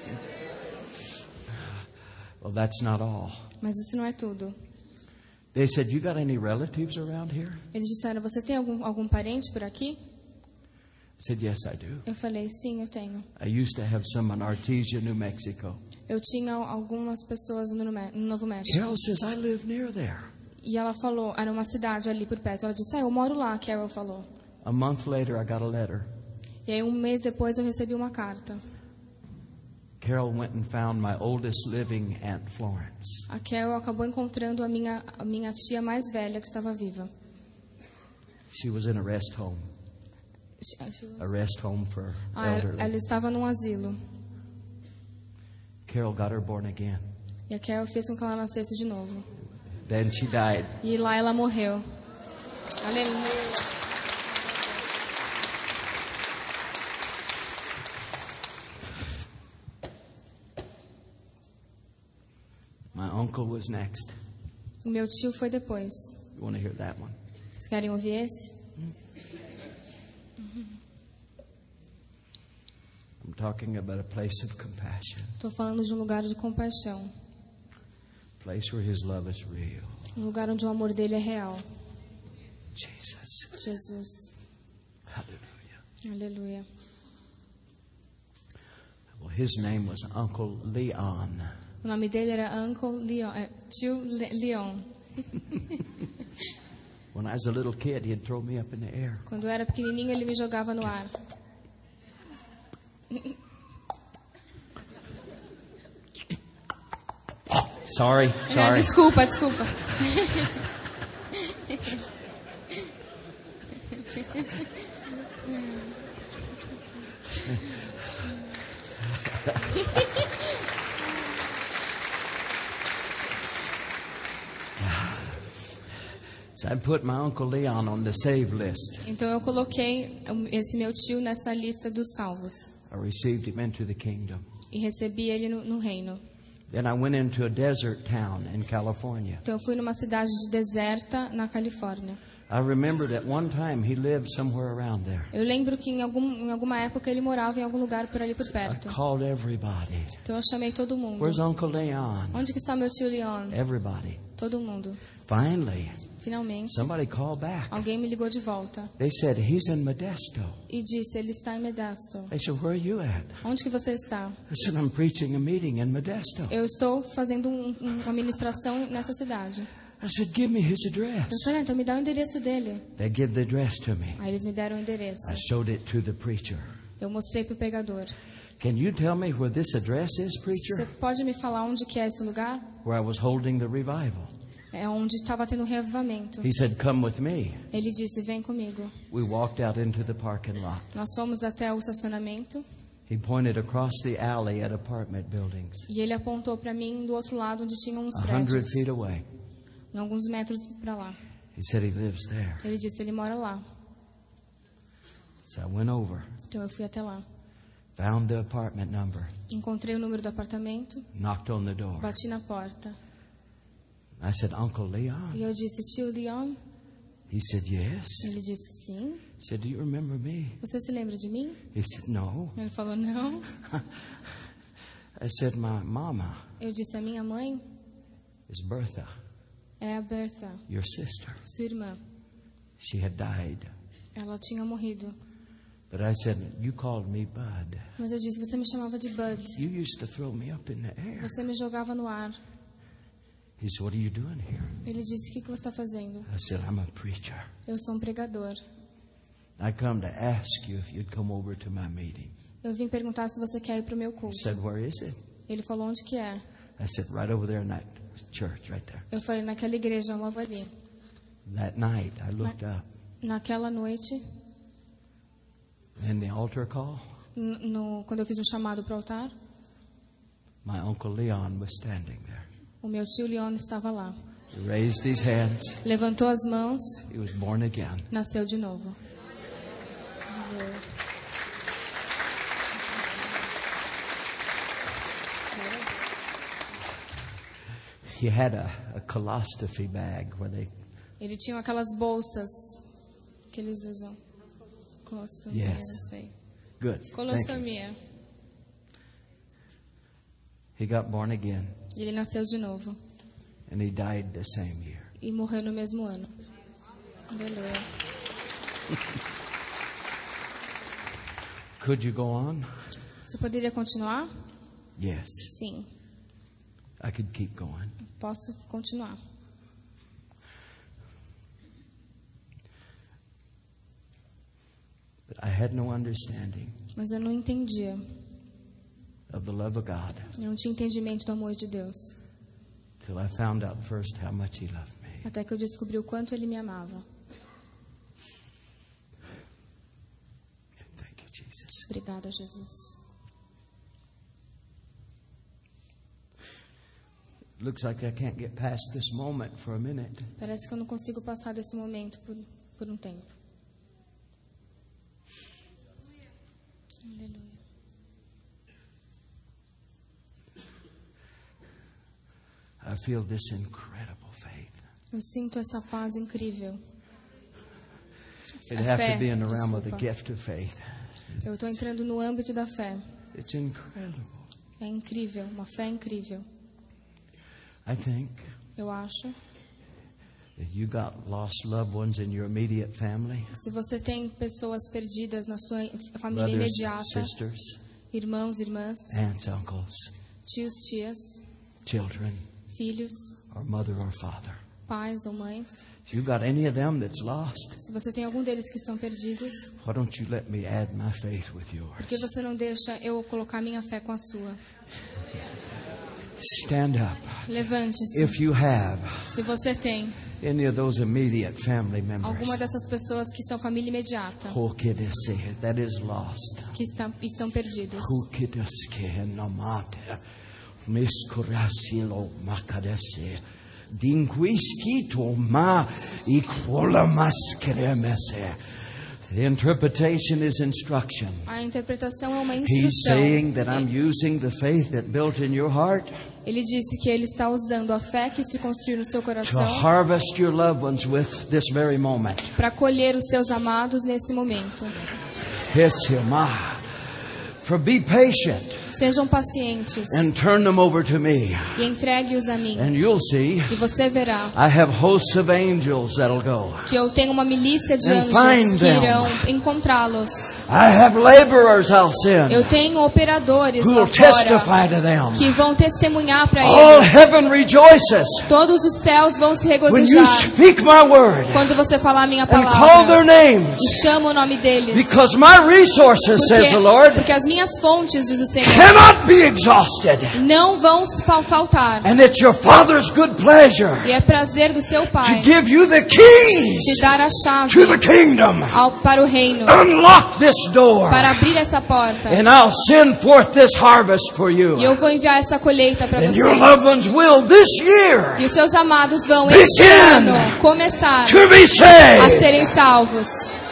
Well, that's not all. Mas isso não é tudo. They said, you got any relatives around here? Eles disseram: você tem algum parente por aqui? I said, yes, I do. Eu falei: sim, eu tenho. I used to have some in Artesia, New Mexico. Eu tinha algumas pessoas no Novo México. Carol says, I live near there. E ela falou: era uma cidade ali por perto. Ela disse: eu moro lá, a Carol falou. A month later, I got a letter. E aí, um mês depois, eu recebi uma carta. Carol went and found my oldest living Aunt Florence. A Carol acabou encontrando a minha tia mais velha que estava viva. She was in a rest home for elderly. Ela estava num asilo. Carol got her born again. E a Carol fez com que ela nascesse de novo. Then she died. E lá ela morreu. Aleluia. My uncle was next. O meu tio foi depois. You want to hear that one? Vocês querem ouvir esse? I'm talking about a place of compassion. Estou falando de um lugar de compaixão. A place where His love is real. Um lugar onde o amor dele é real. Jesus. Jesus. Hallelujah. Aleluia. Well, his name was Uncle Leon. O nome dele era Uncle Leon, tio Leon. When I was a little kid, he'd throw me up in the air. Quando eu era pequenininho, ele me jogava no ar. Sorry. Desculpa. So I put my Uncle Leon on the save list. Então eu coloquei esse meu tio nessa lista dos salvos. I received him into the kingdom. E recebi ele no reino. Then I went into a desert town in California. Então eu fui numa cidade deserta na Califórnia. I remembered at one time he lived somewhere around there. Eu lembro que em alguma época ele morava em algum lugar por ali por I perto. called everybody. Então eu chamei todo mundo. Where's Uncle Leon? Onde que está meu tio Leon? Everybody. Todo mundo. Finally, Finalmente, somebody called back. alguém me ligou de volta They said, he's in Modesto. e disse: ele está em Modesto. I said, where are you at? Onde que você está? I said, I'm preaching a meeting in Modesto. Eu estou fazendo uma ministração nessa cidade. I said, give me his address. Eu falei: então me dá o endereço dele. They give the address to me. Aí eles me deram o endereço. I showed it to the preacher. Eu mostrei para o pregador. Can you tell me where this address is, Você preacher? pode me falar onde que é esse lugar? Where I was holding the revival. É onde estava tendo um reavivamento. He said, "Come with me." Ele disse, vem comigo. We walked out into the parking lot. Nós fomos até o estacionamento He pointed across the alley at apartment buildings, e ele apontou para mim do outro lado onde tinha uns 100 prédios, feet away. em alguns metros para lá. He said he lives there. Ele disse, ele mora lá. So I went over, Então eu fui até lá. found the apartment number, Encontrei o número do apartamento, knocked on the door. bati na porta. I said, "Uncle Leon." E eu disse, tio Leon? He said, "Yes." Ele disse, sim. I said, "Do you remember me?" Você se lembra de mim? He said, "No." Ele falou, não. I said, "My mama Eu disse, a minha mãe is Bertha, é a Bertha, your sister. sua irmã. She had died." Ela tinha morrido. But I said, "You called me Bud. Mas eu disse, você me chamava de Bud. You used to throw me up in the air." Você me jogava no ar. He said, "What are you doing here?" Ele disse, o que você está fazendo? I said, "I'm a preacher. Eu sou um pregador. I come to ask you if you'd come over to my meeting." Eu vim perguntar se você quer ir para o meu He culto. said, "Where is it?" Ele falou, onde que é? I said, "Right over there in that church, right there." Eu falei, naquela igreja logo ali. That night, I looked up, Naquela noite, and the altar call, quando eu fiz um chamado para o altar, my Uncle Leon was standing there. o meu tio Leon estava lá. He raised his hands. Levantou as mãos, He was born again. nasceu de novo. He had a colostrophe bag where they, Ele tinha aquelas bolsas que eles usam. Colostomia, Yes. não sei. good. Thank you. Colostomia. He got born again, E ele nasceu de novo. and he died the same year. E morreu no mesmo ano. Aleluia. Could you go on? Você poderia continuar? Yes, Sim. I could keep going. Posso continuar. But I had no understanding Mas eu não entendia. of the love of God Eu não tinha entendimento do amor de Deus. till I found out first how much He loved me. Até que eu descobri o quanto Ele me amava. Thank you, Jesus. Obrigada, Jesus. Looks like I can't get past this moment for a minute. Parece que eu não consigo passar desse momento por um tempo. Aleluia. I feel this incredible faith. Eu sinto essa paz incrível. It'd A have fé, to be in the realm of the desculpa. gift of faith. Eu estou entrando no âmbito da fé. It's incredible. É incrível, uma fé incrível. I think Eu acho. that you got lost loved ones in your immediate family, Se você tem pessoas perdidas na sua família brothers, imediata, sisters, irmãos, irmãs, aunts, uncles, tios, tias, children, filhos, or mother or father. pais ou mães, If you got any of them that's lost, se você tem algum deles que estão perdidos, why don't you let me add my faith with por que yours? você não deixa eu colocar minha fé com a sua? Stand up. Levante-se. If you have Se você tem any of those immediate family members alguma dessas pessoas que são família imediata, that is lost, que estão perdidos, the interpretation is instruction. a interpretação é uma He's instrução. saying that I'm using the faith that built in your heart Ele disse que ele está usando a fé que se construiu no seu to coração harvest your loved ones with this very moment. para colher os seus amados nesse momento. For be patient Sejam pacientes and turn them over to me, e entregue-os a mim. and you'll see E você verá I have hosts of angels that'll go. que eu tenho uma milícia de And anjos find que them. irão encontrá-los. I have laborers I'll Eu send tenho operadores who lá will testify fora to them. que vão testemunhar para All eles. heaven rejoices Todos os céus vão se when you regozijar speak my word quando você falar a minha and call palavra their names, e chama o nome deles. because my resources, says the Lord, Porque as minhas fontes, diz o Senhor, cannot be exhausted. não vão faltar. And it's your Father's good pleasure E é prazer do seu to Pai give you the te keys dar a chave to the kingdom. para o reino, Unlock this door, para abrir essa porta. and I'll send forth this harvest for you. E eu vou enviar essa colheita para And your vocês. loved ones will this year E os seus amados vão Begin este ano começar to be a saved. serem salvos.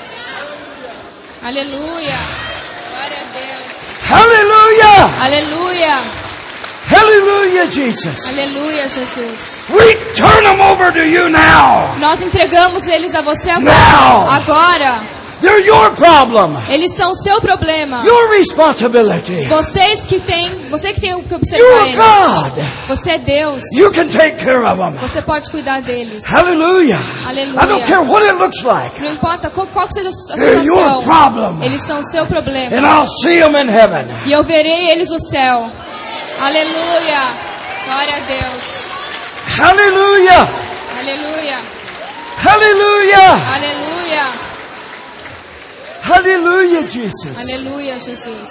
Aleluia. Glória a Deus. Hallelujah! Aleluia. Hallelujah, Jesus. Aleluia, Jesus. We turn them over to you now. Nós entregamos eles a você agora. Now. Agora. They're your problem, Eles são o seu problema. your responsibility. Você que tem que observar You're eles. God. Você é Deus. You can take care of them. Você pode cuidar deles. Hallelujah. Aleluia. I don't care what it looks like. Não importa qual que seja a They're your situação. problem. Eles são o seu problema. And I'll see them in heaven. E eu verei eles no céu. Aleluia. Glória a Deus. Hallelujah. Aleluia. Hallelujah. Aleluia. Hallelujah, Jesus. Aleluia, Jesus.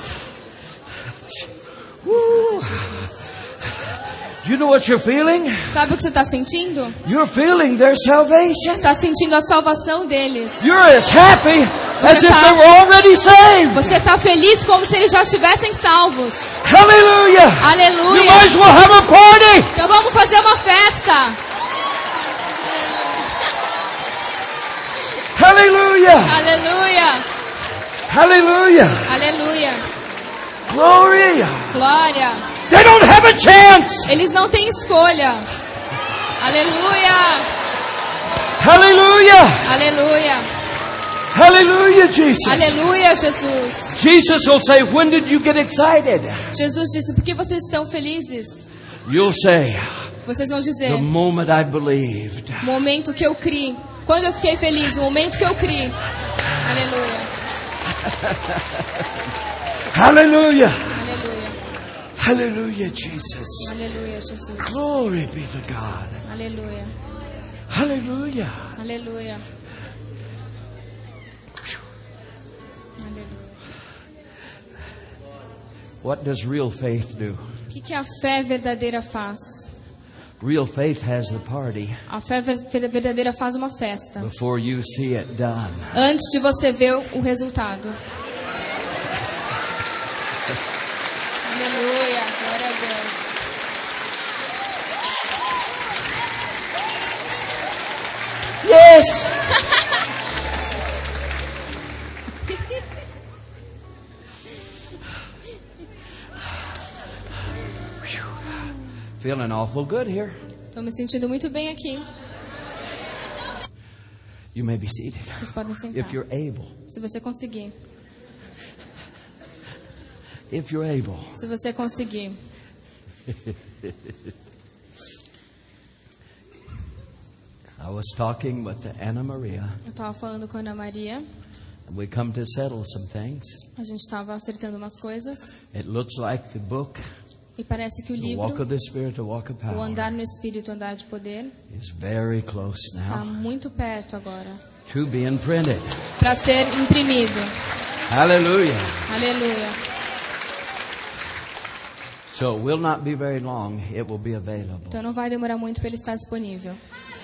Woo. You know what you're feeling? Sabe o que você está sentindo? You're feeling their salvation. Está sentindo a salvação deles. You're as happy as Você if tá- they were already saved. Você está feliz como se eles já estivessem salvos. Hallelujah. You Aleluia. might as well have a party. Então vamos fazer uma festa. Hallelujah. Aleluia. Hallelujah. Aleluia. Glory. Glória. They don't have a chance. Eles não têm escolha. Aleluia. Hallelujah. Aleluia. Hallelujah, Jesus. Aleluia, Jesus. Jesus will say, when did you get excited? Jesus disse, por que vocês estão felizes? You'll say, Vocês vão dizer, the moment I believed. o momento que eu criei. Quando eu fiquei feliz, o momento que eu criei. Aleluia. Hallelujah. Aleluia. Hallelujah, Jesus. Aleluia, Jesus. Glory be to God. Aleluia. Hallelujah. Aleluia. Aleluia. What does real faith do? O que a fé verdadeira faz? Real faith has a party A fé verdadeira faz uma festa. before you see it done. Antes de você ver o resultado. Aleluia. Glória a Deus. Yes. Feeling awful good here. Estou me sentindo muito bem aqui. You may be seated Vocês podem sentar. if you're able. Se você conseguir. If you're able. Se você conseguir. I was talking with Anna Maria, Eu estava falando com a Ana Maria. and we come to settle some things. A gente estava acertando umas coisas. It looks like the book, E parece que o The Walk livro, of the Spirit, The Walk of o Power, Andar no Espírito, Andar de Poder, is very close está now muito perto agora. to being printed. Para ser imprimido. Hallelujah. Aleluia. So it will not be very long. It will be available. Então não vai demorar muito para ele estar disponível.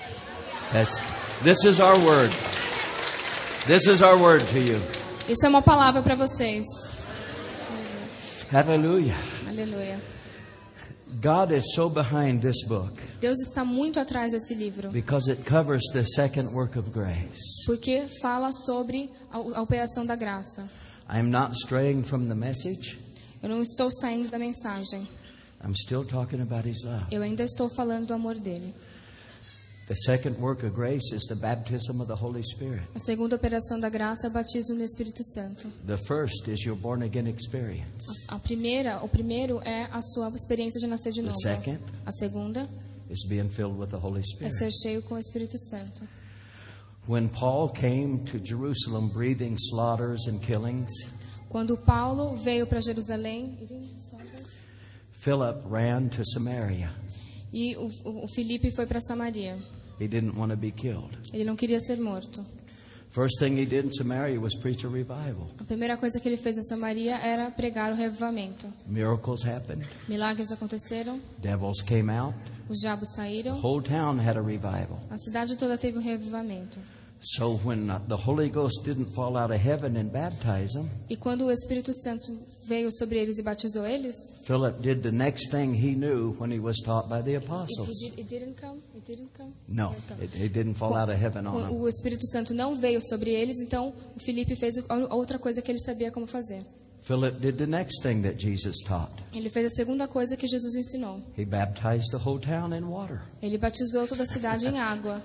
This is our word. This is our word to you. Isso é uma palavra para vocês. Hallelujah. Aleluia. God is so behind this book Deus está muito atrás desse livro. because it covers the second work of grace. Porque fala sobre a operação da graça. I'm not straying from the message. Eu não estou saindo da mensagem. I'm still talking about His love. Eu ainda estou falando do amor dele. The second work of grace is the baptism of the Holy Spirit. A segunda operação da graça é o batismo no Espírito Santo. The first is your born again experience. O primeiro é a sua experiência de nascer de The novo. second A segunda is being filled with the Holy é Spirit. ser cheio com o Espírito Santo. When Paul came to Jerusalem breathing slaughters and killings, Quando Paulo veio para Jerusalém Philip ran to Samaria. e o Filipe foi para Samaria. He didn't want to be killed. Ele não queria ser morto. First thing he did in Samaria was preach a revival. A primeira coisa que ele fez em Samaria era pregar o revivamento. Miracles happened. Milagres aconteceram, Devils came out. os diabos The saíram, whole town had a revival. a cidade toda teve um revivamento. So when the Holy Ghost didn't fall out of heaven and baptize them, E quando o Espírito Santo veio sobre eles e batizou eles, Philip did the next thing he knew when he was taught by the apostles. it didn't come. No, it didn't fall out of heaven on them. O Espírito Santo não veio sobre eles, então o Filipe fez outra coisa que ele sabia como fazer. Philip did the next thing that Jesus taught. Ele fez a segunda coisa que Jesus ensinou. He baptized the whole town in water. Ele batizou toda a cidade em água.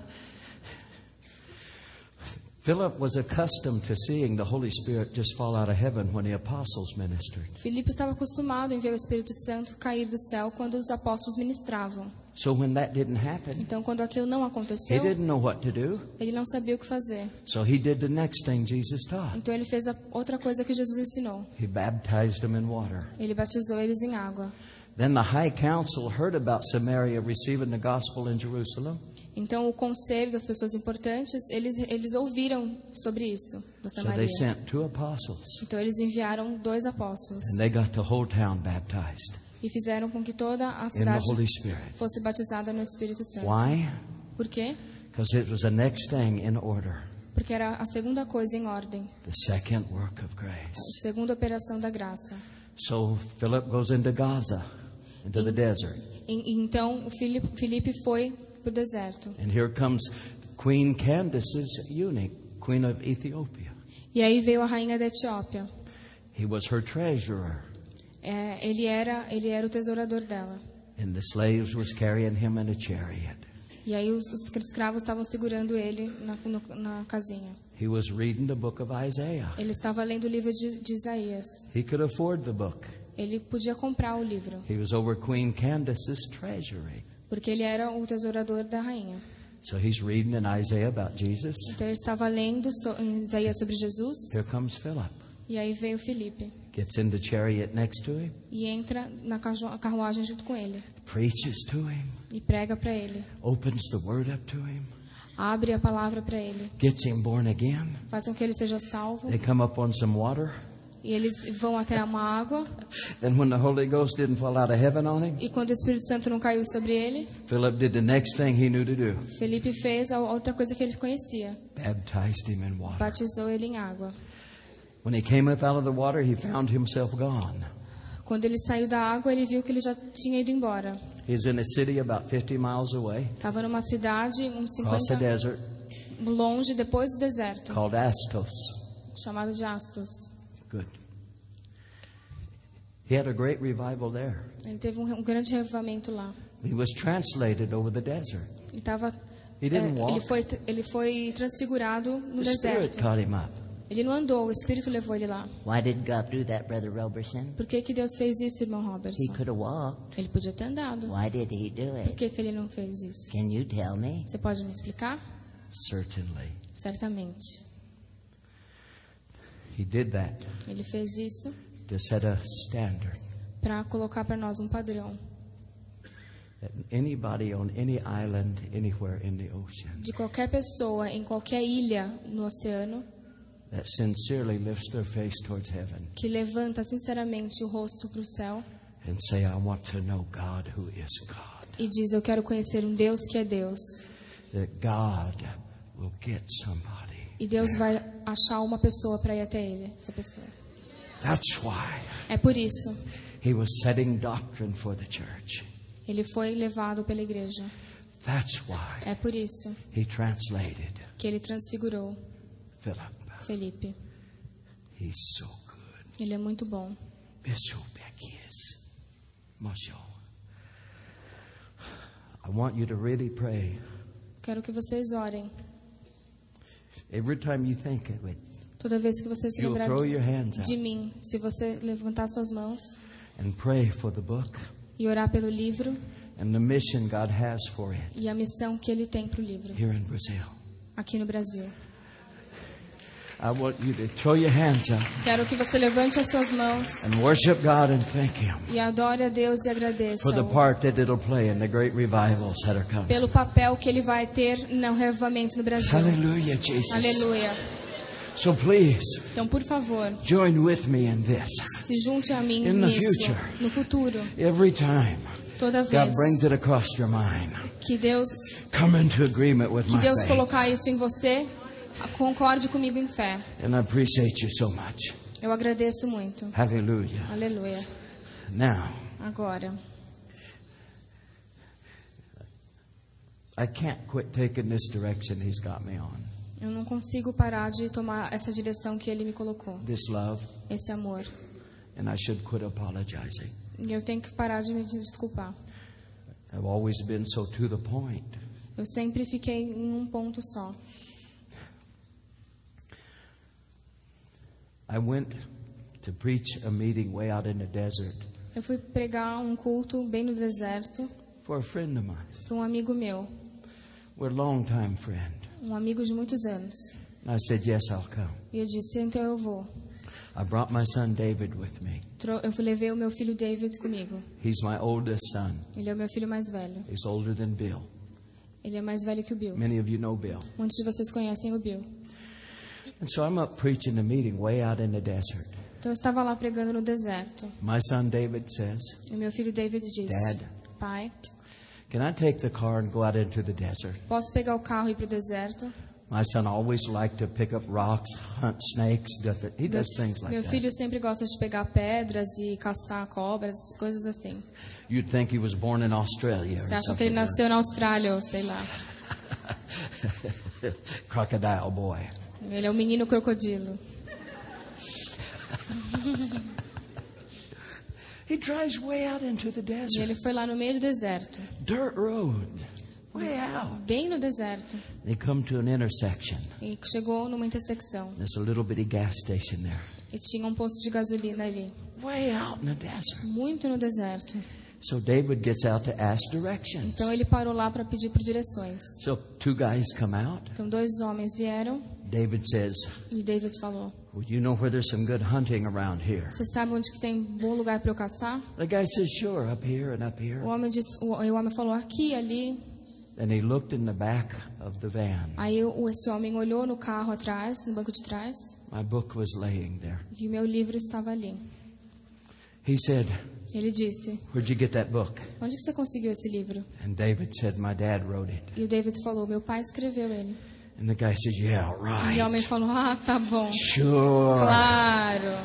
Philip was accustomed to seeing the Holy Spirit just fall out of heaven when the apostles ministered. Filipe estava acostumado em ver o Espírito Santo cair do céu quando os apóstolos ministravam. So when that didn't happen, Então, quando aquilo não he aconteceu, didn't know what to do. ele não sabia o que fazer. So he did the next thing Jesus taught. Então, ele fez a outra coisa que Jesus ensinou. He baptized them in water. Ele batizou eles em água. Then the high council heard about Samaria receiving the gospel in Jerusalem. Então, o conselho das pessoas importantes, eles ouviram sobre isso, da So Samaria. they sent 2 apostles. Então, eles enviaram 2 apóstolos And they got the whole town baptized e fizeram com que toda a in the cidade Holy Spirit. fosse batizada no Espírito Santo. Why? Por quê? Because it was the next thing in order. Porque era a segunda coisa em ordem, The second work of a grace. segunda operação da graça. So Philip goes into Gaza, into the desert. Então, o Filipe foi para o deserto. And here comes Queen Candace's eunuch, Queen of Ethiopia. E aí veio a rainha da Etiópia. He was her treasurer. Ele era o tesourador dela. And the slaves was carrying him in a chariot. E aí os escravos estavam segurando ele na casinha. He was reading the book of Isaiah. Ele estava lendo o livro de Isaías. He could afford the book. Ele podia comprar o livro, He was over Queen Candace's treasury. porque ele era o tesourador da rainha. So he's reading in Isaiah about Jesus. Então ele estava lendo em Isaías sobre Jesus. Here comes Philip. E aí veio Filipe Gets in the chariot next to him. e entra na carruagem junto com ele Preaches to him. e prega para ele. Opens the word up to him. Abre a palavra para ele. Gets him born again. Faz com que ele seja salvo. They come up on some water. E eles vão até uma água. Then when the Holy Ghost didn't fall out of heaven on him, E quando o Espírito Santo não caiu sobre ele, Philip did the next thing he knew to do. Filipe fez a outra coisa que ele conhecia. Baptized him in water. Batizou ele em água. When he came up out of the water, he found himself gone. Quando ele saiu da água, ele viu que ele já tinha ido embora. He's in a city about 50 miles away, Estava numa cidade uns across the 50 desert, longe, depois do deserto, called Astos. chamado de Astos. Good. He had a great revival there. Ele teve um grande revivamento lá. He was translated over the desert. Ele tava, He didn't walk. ele foi transfigurado no The Spirit deserto. caught him up. Ele não andou, o Espírito levou ele lá. Why did God do that, Brother Robertson? Por que Deus fez isso, irmão He Robertson? could have walked. Ele podia ter andado. Why did he do Por it? que ele não fez isso? Can you tell me? Você pode me explicar? Certainly. Certamente. He did that Ele fez isso to set a standard para colocar para nós um padrão. that anybody on any island, anywhere in the ocean, De qualquer pessoa em qualquer ilha no oceano that sincerely lifts their face towards heaven que levanta sinceramente o rosto para o céu and say, I want to know God who is God. e diz: eu quero conhecer um Deus que é Deus. That God will get somebody. E Deus vai achar uma pessoa para ir até ele, essa pessoa. That's why É por isso he was setting doctrine for the church. ele foi levado pela igreja. That's why É por isso he translated que ele transfigurou Philip. Felipe. He's so good. Ele é muito bom. Bishop Beckies. Marshall. I want you to really pray. Quero que vocês orem. Every time you think of it, Toda vez que você se you'll lembrar throw your hands de up mim, se você levantar suas mãos and pray for the book e orar pelo livro and the mission God has for it e a missão que ele tem para o livro, here in Brazil. aqui no Brasil. I want you to throw your hands up Quero que você levante as suas mãos and worship God and thank Him e adore a Deus e agradeça for the part that it'll play in the great revivals that are coming. pelo papel que Ele vai ter no reavivamento no Brasil. Hallelujah, Jesus. Aleluia. So please, Então, por favor, join with me in this. se junte a mim In the nisso. future. No futuro, Every time toda God vez brings it across your mind, que Deus come into agreement with my faith. colocar isso em você, concorde comigo em fé. And I appreciate you so much. Eu agradeço muito. Hallelujah. Aleluia. Now, Agora, I can't quit taking this direction He's got me on. eu não consigo parar de tomar essa direção que Ele me colocou. This love, Esse amor. and I should quit apologizing. E eu tenho que parar de me desculpar. I've always been so to the point. Eu sempre fiquei em um ponto só. I went to preach a meeting way out in the desert Eu fui pregar um culto bem no deserto for a friend of mine. para um amigo meu, We're a long-time friend. um amigo de muitos anos. And I said, yes, I'll come. E eu disse, então eu vou. I brought my son David with me. Eu levei o meu filho David comigo. He's my oldest son. Ele é o meu filho mais velho. He's older than Bill. Ele é mais velho que o Bill. Many of you know Bill. Muitos de vocês conhecem o Bill. And so I'm up preaching the meeting way out in the desert. Então eu estava lá pregando no deserto. My son David says, E meu filho David disse, Dad, pai, can I take the car and go out into the desert? posso pegar o carro e ir para o deserto? My son always liked to pick up rocks, hunt snakes. He does things like Meu that. filho sempre gosta de pegar pedras e caçar cobras, coisas assim. You'd think he was born in Australia or Você acha que something. ele nasceu na Austrália ou sei lá. Crocodile boy. Ele é um menino crocodilo. He drives way out into the E desert. ele foi lá no meio do deserto, Dirt road. Way out. bem no deserto. They come to an intersection. E chegou numa intersecção. There's a little bitty gas station there. E tinha um posto de gasolina ali. Way out in the desert. Muito no deserto. So David gets out to ask directions. Então ele parou lá para pedir por direções. So two guys come out. Então 2 homens vieram David says, e David falou, well, you know where there's some good hunting around here? você sabe onde que tem bom lugar para eu caçar? The guy says, sure, up here and up here. O homem falou, aqui, ali. And he looked in the back of the van. Aí esse homem olhou no carro atrás, no banco de trás, My book was laying there. e o meu livro estava ali. He said, Ele disse, where'd you get that book? onde que você conseguiu esse livro? And David said, my dad wrote it. E o David falou, meu pai escreveu ele. And the guy says, yeah, E o homem right. falou, ah, tá bom. Sure. Claro.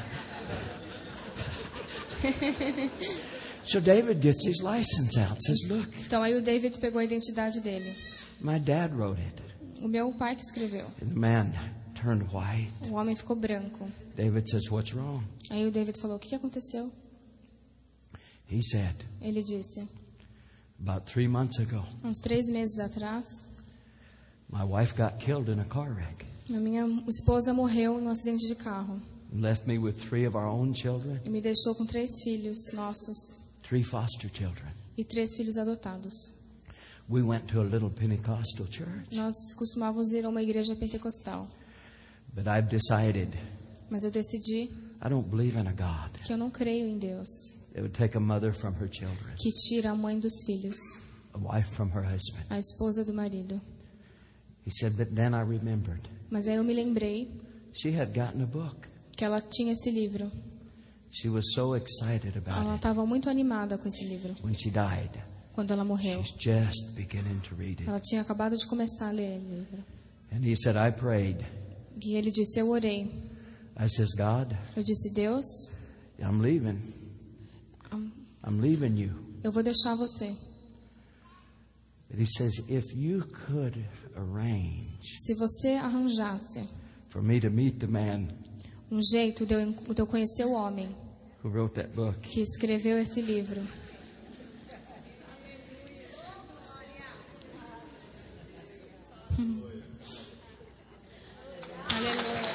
So David gets his license out. Says, look, Então aí o David pegou a identidade dele. my dad wrote it. O meu pai que escreveu. And the man turned white. O homem ficou branco. David says, what's wrong? Aí o David falou, o que aconteceu? He said, Ele disse, about 3 months ago, uns 3 meses atrás, my wife got killed in a car wreck. a minha esposa morreu num acidente de carro. Left me with 3 of our own children, E me deixou com 3 filhos nossos 3 foster children. e 3 filhos adotados. We went to a little Pentecostal church. Nós costumávamos ir a uma igreja pentecostal. But I've decided Mas eu decidi I don't believe in a God que eu não creio em Deus, that would take a mother from her children, que tira a mãe dos filhos, a wife from her husband. a esposa do marido. He said, but then I remembered Mas aí eu me lembrei she had gotten a book. que ela tinha esse livro. She was so excited Ela about it estava muito animada com esse livro. when she died. Quando ela morreu, She's just beginning to read it. ela tinha acabado de começar a ler o livro. And he said, I prayed. E ele disse, eu orei. I says, God, Eu disse, Deus, I'm leaving. I'm leaving you. eu vou deixar você. But he says, if you could arrange Se você arranjasse for me to meet the man um jeito de eu conhecer o homem who wrote that book, que escreveu esse livro, Aleluia.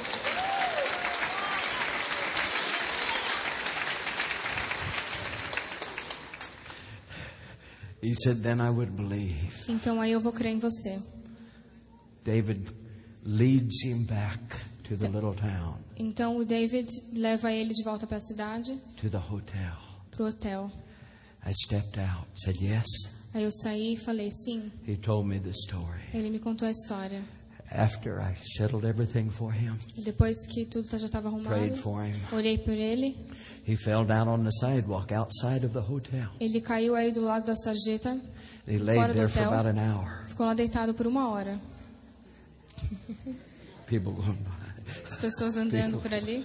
he said, then I would believe. Então aí eu vou crer em você. David leads him back to the little town, Então o David leva ele de volta para a cidade, to the hotel. para o hotel. I stepped out, said yes. Aí eu saí e falei sim. He told me the story. Ele me contou a história. After I settled everything for him, E depois que tudo já estava prayed arrumado, for him, orei por ele. he fell down on the sidewalk outside of the hotel. Ele caiu ali do lado da sarjeta, He laid fora do there for hotel. about an hour. Ficou lá deitado por 1 hora. People going by. As pessoas andando por ali.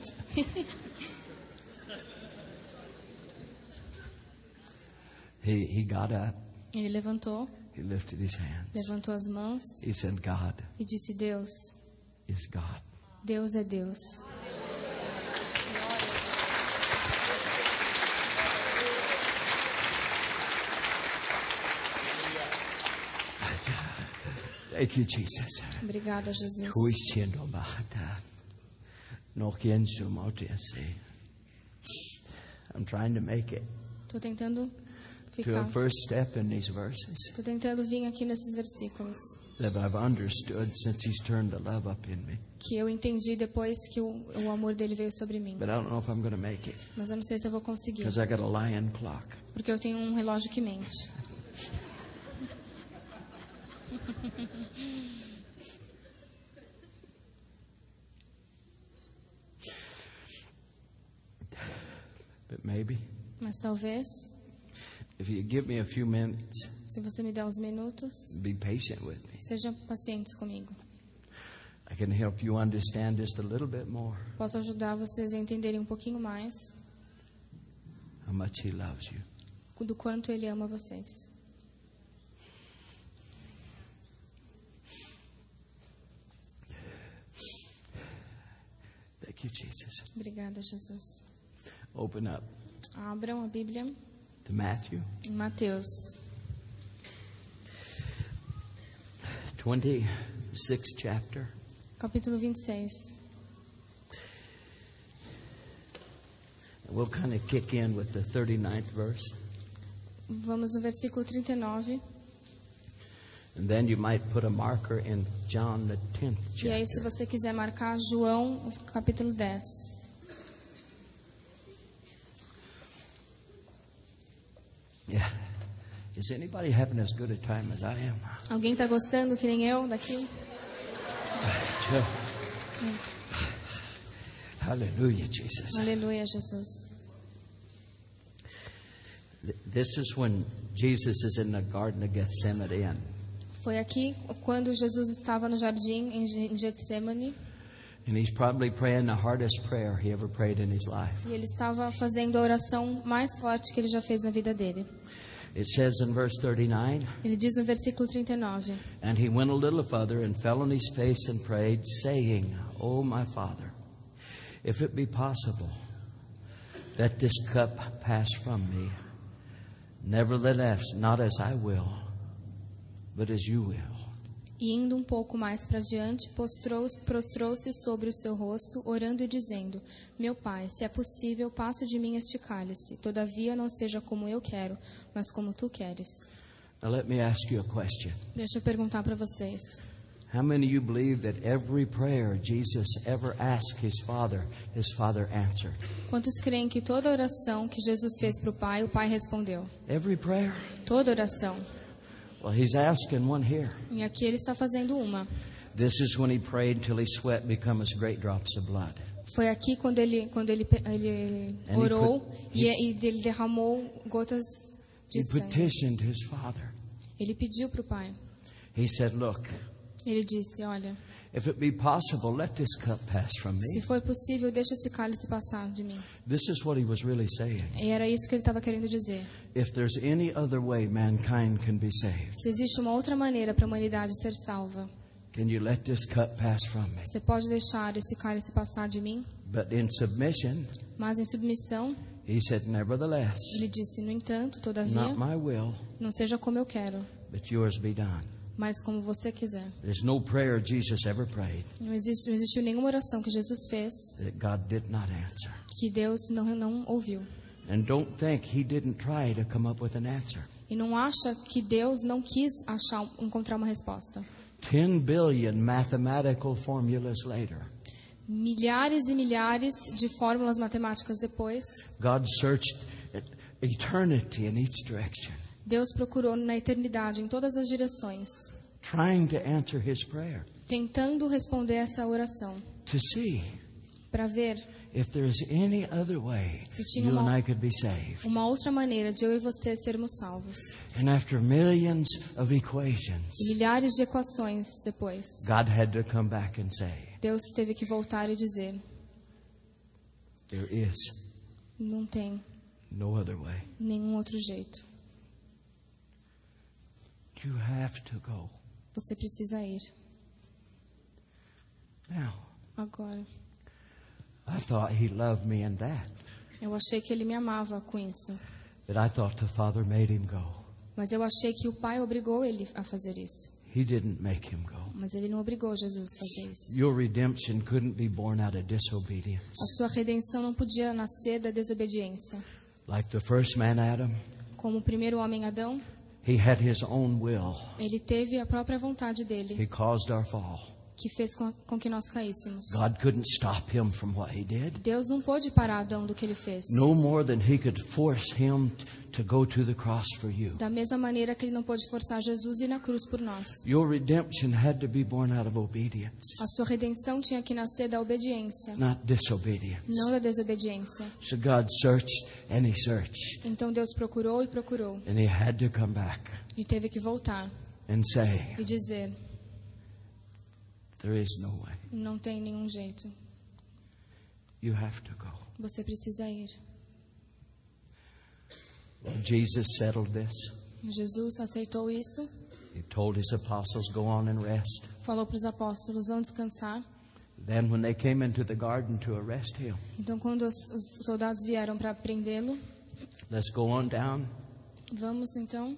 He got up. Ele levantou, He lifted his hands. levantou as mãos He said, God e disse: Deus, is God. Deus é Deus. Thank you, Jesus. Obrigada, Jesus. Tuishendo bahata. No kiensu motiasi. I'm trying to make it Estou tentando to a ficar. first step in these verses Estou tentando vir aqui nesses versículos that I've understood since he's turned the love up in me. que eu entendi depois que o amor dele veio sobre mim. But I don't know if I'm going to make it Mas eu não sei se eu vou conseguir, because I got a lion clock. porque eu tenho um relógio que mente. But maybe Mas talvez, if you give me a few minutes, se você me der uns minutos, be patient with me. sejam pacientes comigo. I can help you understand just a little bit more Posso ajudar vocês a entenderem um pouquinho mais how much he loves you. do quanto ele ama vocês. Thank you, Jesus. Obrigada, Jesus. Open up Abram a Bíblia to Matthew em Mateus, 26th chapter. capítulo 26. We'll kind of kick in with the 39th verse. Vamos no versículo 39. And then you might put a marker in John, the 10th E aí, se chapter. você quiser marcar João, capítulo 10. Yeah. Is anybody having as good a time as I am? Alguém está gostando que nem eu daqui? Hallelujah, Jesus. Aleluia, Jesus. This is when Jesus is in the Garden of Gethsemane. Foi aqui quando Jesus estava no jardim em Getsemane And he's probably praying the hardest prayer he ever prayed in his life. e ele estava fazendo a oração mais forte que ele já fez na vida dele. It says in verse 39, Ele diz no versículo 39: and he went a little further and fell on his face and prayed, saying, O my Father, if it be possible, let this cup pass from me. Nevertheless, not as I will, but as you will. E indo pouco mais para diante, prostrou-se sobre o seu rosto, orando e dizendo: Meu Pai, se é possível, passe de mim este cálice. Todavia, não seja como eu quero, mas como tu queres. Now let me ask you a question. Deixa eu perguntar para vocês. How many of you believe that every prayer Jesus ever asked his Father answered? Quantos creem que toda oração que Jesus fez para o Pai respondeu? Every prayer? Toda oração. Well, he's asking one here. E aqui ele está fazendo uma. This is when he prayed until his sweat becomes great drops of blood. Foi aqui quando ele And orou he e ele derramou gotas de He sangue. petitioned his Father. Ele pediu para o Pai. He said, look, Ele disse: Olha, if it be possible, let this cup pass from se me. for possível, deixa esse cálice passar de mim. This is what he was really saying. E era isso que ele estava querendo dizer. If there's any other way mankind can be saved, Se existe uma outra maneira para a humanidade ser salva, can you let this cup pass from me? você pode deixar esse cálice passar de mim? But in submission, Mas em submissão, he said, nevertheless, ele disse: No entanto, todavia, not my will, não seja como eu quero, but yours be done. mas como você quiser. There's no prayer Jesus ever prayed Não existiu nenhuma oração que Jesus fez that God did not answer. que Deus não ouviu. And don't think he didn't try to come up with an answer. E não acha que Deus não quis encontrar uma resposta. 10 billion mathematical formulas later, Milhares e milhares de fórmulas matemáticas depois, God searched eternity in each direction, Deus procurou na eternidade, em todas as direções, trying to answer his prayer, tentando responder essa oração, to see para ver if there's any other way se tinha you and I could be saved. uma outra maneira de eu e você sermos salvos. And after millions of equations, E milhares de equações depois, God had to come back and say, Deus teve que voltar e dizer: there is não tem no other way. nenhum outro jeito. You have to go. Você precisa ir. Now, Agora, I thought he loved me in that, eu achei que ele me amava com isso. but I thought the Father made him go. Mas eu achei que o Pai obrigou ele a fazer isso. He didn't make him go. Mas ele não obrigou Jesus a fazer isso. Your redemption couldn't be born out of disobedience. A sua redenção não podia nascer da desobediência. Like the first man, Adam, Como o primeiro homem Adão, he had his own will. ele teve a própria vontade He dele, caused our fall. que fez com que nós caíssemos. God couldn't stop him from what he did. Deus não pôde parar Adão do que ele fez. No more than he could force him to go to the cross for you. Da mesma maneira que ele não pôde forçar Jesus a ir na cruz por nós. Your redemption had to be born out of obedience, A sua redenção tinha que nascer da obediência, not disobedience. não da desobediência. So God searched and he searched. Então Deus procurou e procurou. And he had to come back E teve que voltar and say, e dizer: there is no way. não tem nenhum jeito. You have to go. Você precisa ir. Well, Jesus settled this. Jesus aceitou isso, He told his apostles, go on and rest. falou para os apóstolos: vão descansar. Then when they came into the garden to arrest him, Então, quando os soldados vieram para prendê-lo, let's go on down. vamos então,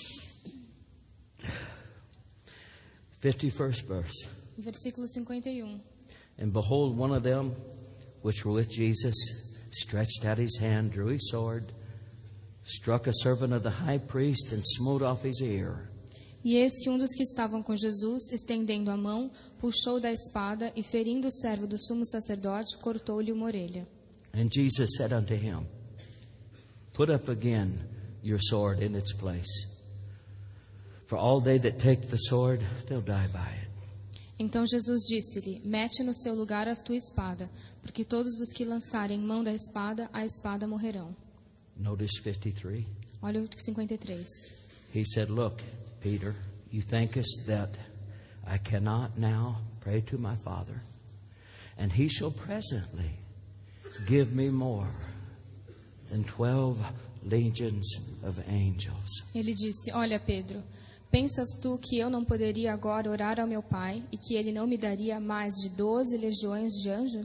51st verse. versículo 51. And behold, one of them which were with Jesus stretched out his hand, drew his sword, struck a servant of the high priest, and smote off his ear. E eis que um dos que estavam com Jesus, estendendo a mão, puxou da espada e, ferindo o servo do sumo sacerdote, cortou-lhe uma orelha. And Jesus said unto him, put up again your sword in its place. For all they that take the sword, they'll die by it. Então Jesus disse-lhe: mete no seu lugar a tua espada, porque todos os que lançarem mão da espada, a espada morrerão. Notice 53. Olha o 53. He said, look, Peter, you thinkest that I cannot now pray to my Father, and he shall presently give me more than 12 legions of angels. Ele disse: olha, Pedro, pensas tu que eu não poderia agora orar ao meu Pai e que ele não me daria mais de 12 legiões de anjos?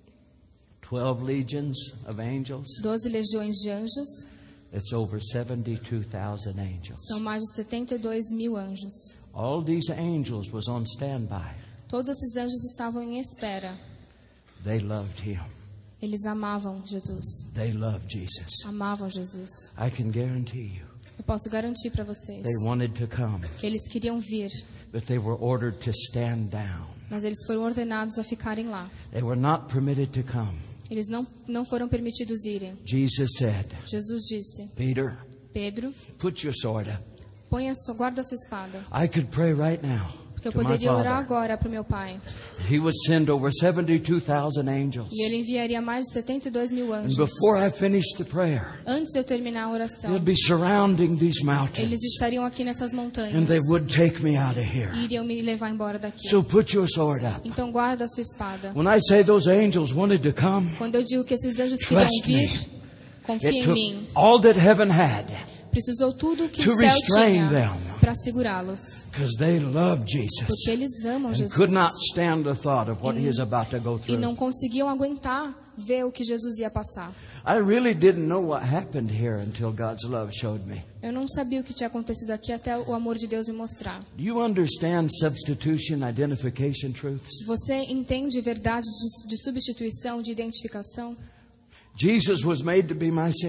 12 legions of angels, 12 legiões de anjos it's over 72,000 angels. são mais de 72 mil anjos. All these angels was on standby. Todos esses anjos estavam em espera. They loved him. Eles amavam Jesus. They loved Jesus. Amavam Jesus. I can guarantee you, Eu posso garantir para vocês they wanted to come, que eles queriam vir, but they were ordered to stand down. mas eles foram ordenados a ficarem lá. They were not permitted to come. Eles não foram permitidos irem. Jesus said, Jesus disse: Peter, Pedro, put your sword up. guarda a sua espada, I could pray right now porque eu to my poderia orar Father. agora para o meu Pai. He would send over 72,000 angels. E ele enviaria mais de 72 mil And anjos. before I finished the prayer, Antes de eu terminar a oração, they'd be surrounding these mountains, eles estariam aqui nessas and montanhas they would take me out of here. e iriam me levar embora daqui. So put your sword up. Então guarda a sua espada. When I say those angels wanted to come, Quando eu digo que esses anjos queriam trust me, vir, confia it em took mim. all that heaven had, Precisou tudo que to o céu restrain tinha them. para segurá-los. because they loved Jesus Porque eles amam and Jesus. could not stand the thought of what he was about to go E through. não conseguiam aguentar ver o que Jesus ia passar. I really didn't know what happened here until God's love showed me. Eu não sabia o que tinha acontecido aqui até o amor de Deus me mostrar. Do you understand substitution identification truths? Você entende verdades de substituição, de identificação? Jesus was made to be my sin.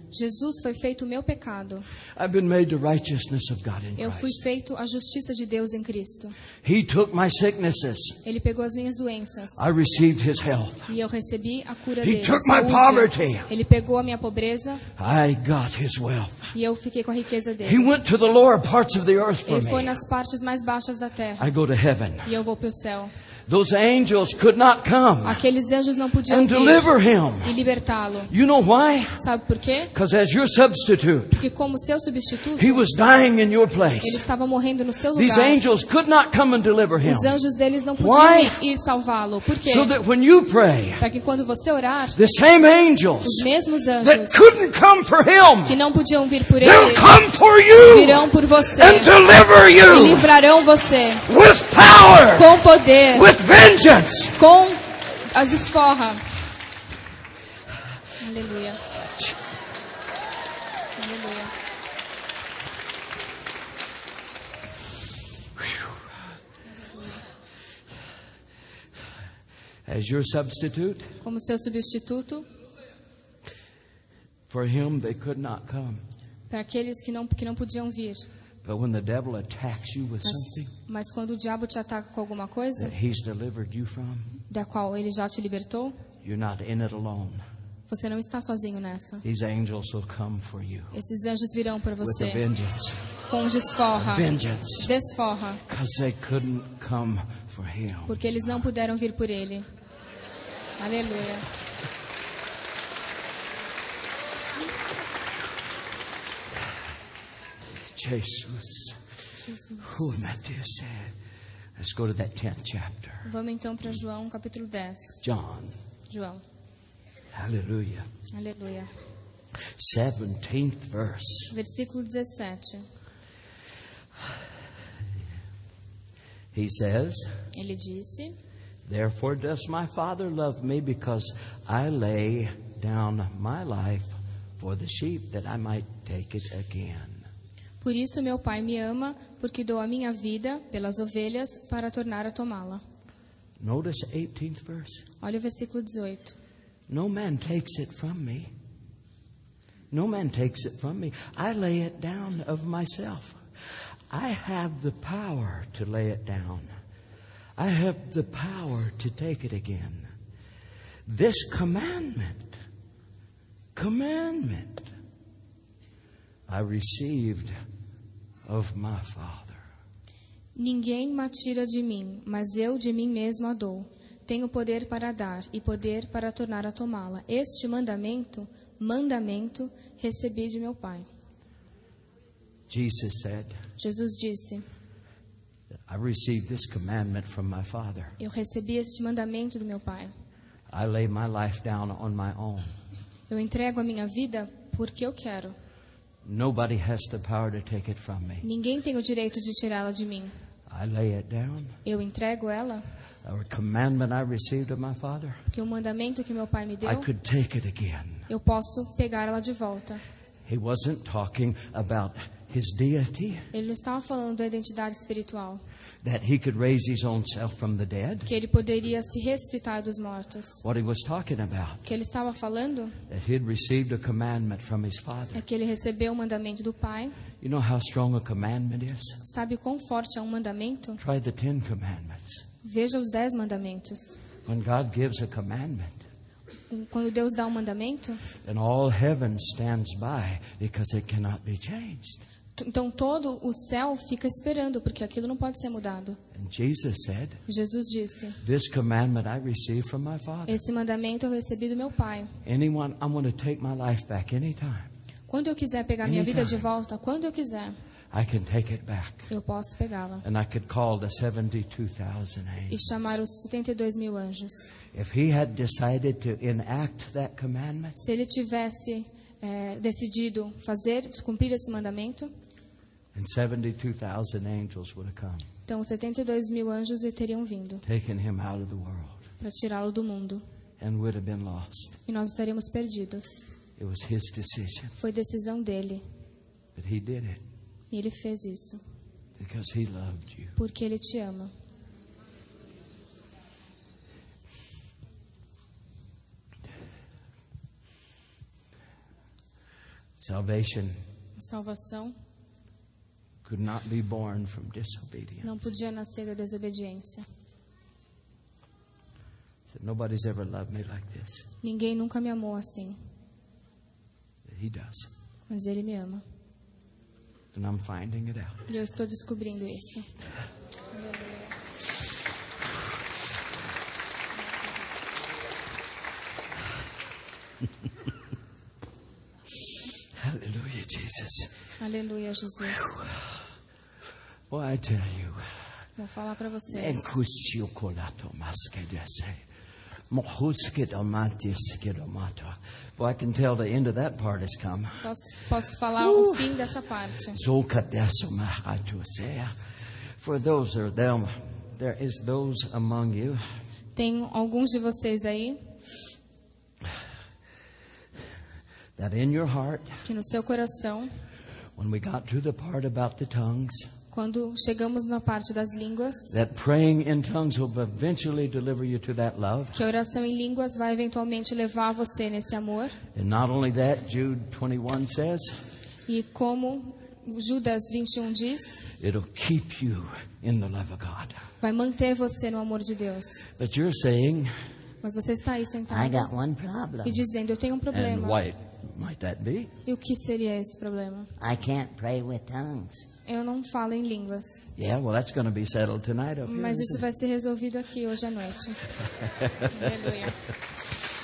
Jesus foi feito o meu pecado. I've been made the righteousness of God in Eu fui Christ. feito a justiça de Deus em Cristo. He took my sicknesses. Ele pegou as minhas doenças. I received His health. E eu recebi a cura He dele. took my Saúde. poverty. Ele pegou a minha pobreza I got His wealth. e eu fiquei com a riqueza He dele. went to the lower parts of the earth for Ele foi me. nas partes mais baixas da terra. I go to heaven. E eu vou para o céu. Those angels could not come Aqueles anjos não podiam and vir deliver him. e libertá-lo. You know why? Sabe por quê? Because as your substitute, Porque como seu substituto, He was dying in your place. ele estava morrendo no seu These lugar. angels could not come and deliver him. Os anjos deles não Why? podiam ir salvá-lo. Por quê? So that when you pray, Para que quando você orar, the same angels os mesmos that anjos couldn't come for him, que não podiam vir por they'll ele, come for you virão por você and deliver e you livrarão você with power, com poder, with vengeance. com a desforra. Aleluia. Aleluia. As your substitute, Como seu substituto, for him they could not come. para aqueles que não podiam vir. But when the devil attacks you with something Mas quando o diabo te ataca com alguma coisa, that he's delivered you from, da qual ele já te libertou, you're not in it alone. você não está sozinho nessa. These angels will come for you Esses anjos virão para with a você vengeance. com desforra. Vengeance. Desforra. Because they couldn't come for him. Porque eles não puderam vir por ele. Aleluia. Jesus. Jesus. Who am I to say? Let's go to that 10th chapter. Vamos então para João capítulo 10. John. João. Hallelujah. Aleluia. 17th verse. Versículo 17. He says, Ele disse: therefore does my Father love me, because I lay down my life for the sheep, that I might take it again. Por isso meu Pai me ama, porque dou a minha vida pelas ovelhas para tornar a tomá-la. Notice 18th verse. Olha o versículo 18. No man takes it from me. No man takes it from me. I lay it down of myself. I have the power to lay it down. I have the power to take it again. This commandment I received of my Father. Ninguém me tira de mim, mas eu de mim mesmo a dou. Tenho poder para dar e poder para tornar a tomá-la. Este mandamento recebi de meu Pai. Jesus said, Jesus disse: I received this commandment from my Father. eu recebi este mandamento do meu Pai. I lay my life down on my own. Eu entrego a minha vida porque eu quero. Nobody has the power to take it from me. Ninguém tem o direito de tirá-la de mim. I lay it down. Eu entrego ela A commandment I received of my Father, porque o mandamento que meu Pai me I deu, could take it again. eu posso pegar ela de volta. He wasn't talking about his deity, Ele não estava falando da identidade espiritual, that he could raise his own self from the dead. que ele poderia se ressuscitar dos mortos. What he was talking about, O que ele estava falando that he had received a commandment from his Father. é que ele recebeu o mandamento do Pai. You know how strong a commandment is? Sabe quão forte é um mandamento? Try the 10 commandments. Veja os 10 mandamentos. When God gives a commandment, Quando Deus dá um mandamento, then all heaven stands by because it cannot be changed. então todo o céu fica esperando, porque aquilo não pode ser mudado. And Jesus said, Jesus disse: this commandment I received from my Father. esse mandamento eu recebi do meu Pai. Anyone, I'm going to take my life back anytime. Quando eu quiser pegar minha vida de volta, quando eu quiser, I can take it back. eu posso pegá-la. And I could call the 72,000 E angels. chamar os 72 mil anjos. If he had decided to enact that commandment, Se ele tivesse decidido cumprir esse mandamento, and 72,000 angels would have come, então os 72 mil anjos teriam vindo taken him out of the world, para tirá-lo do mundo. and would have been lost. E nós estaríamos perdidos. It was his decision, Foi decisão dele. but he did it E ele fez isso because he loved you. porque ele te ama. Salvation Salvação could not be born from disobedience. não podia nascer da desobediência. Said, nobody's ever loved me like this. Ninguém nunca me amou assim, He does. mas Ele me ama. And I'm finding it out. E eu estou descobrindo isso. Hallelujah, Jesus. Aleluia, Jesus. Boy, I tell you. Vou falar para vocês. Boy, I can tell the end of that part has come. Posso falar o fim dessa parte. For those are them, there is those among you Tem alguns de vocês aí that in your heart, que no seu coração, when we got to the part about the tongues, quando chegamos na parte das línguas, that praying in tongues will eventually deliver you to that love. que a oração em línguas vai eventualmente levar você nesse amor. And not only that, Jude 21 says, E como Judas 21 diz, it'll keep you in the love of God. vai manter você no amor de Deus. But you're saying, Mas você está aí I sentado got one problem. e dizendo, eu tenho um and problema. why might that be? E o que seria esse problema? I can't pray with tongues. Eu não falo em línguas. Yeah, well, that's going to be settled tonight up here. Mas isn't isso it? vai ser resolvido aqui hoje à noite. Aleluia.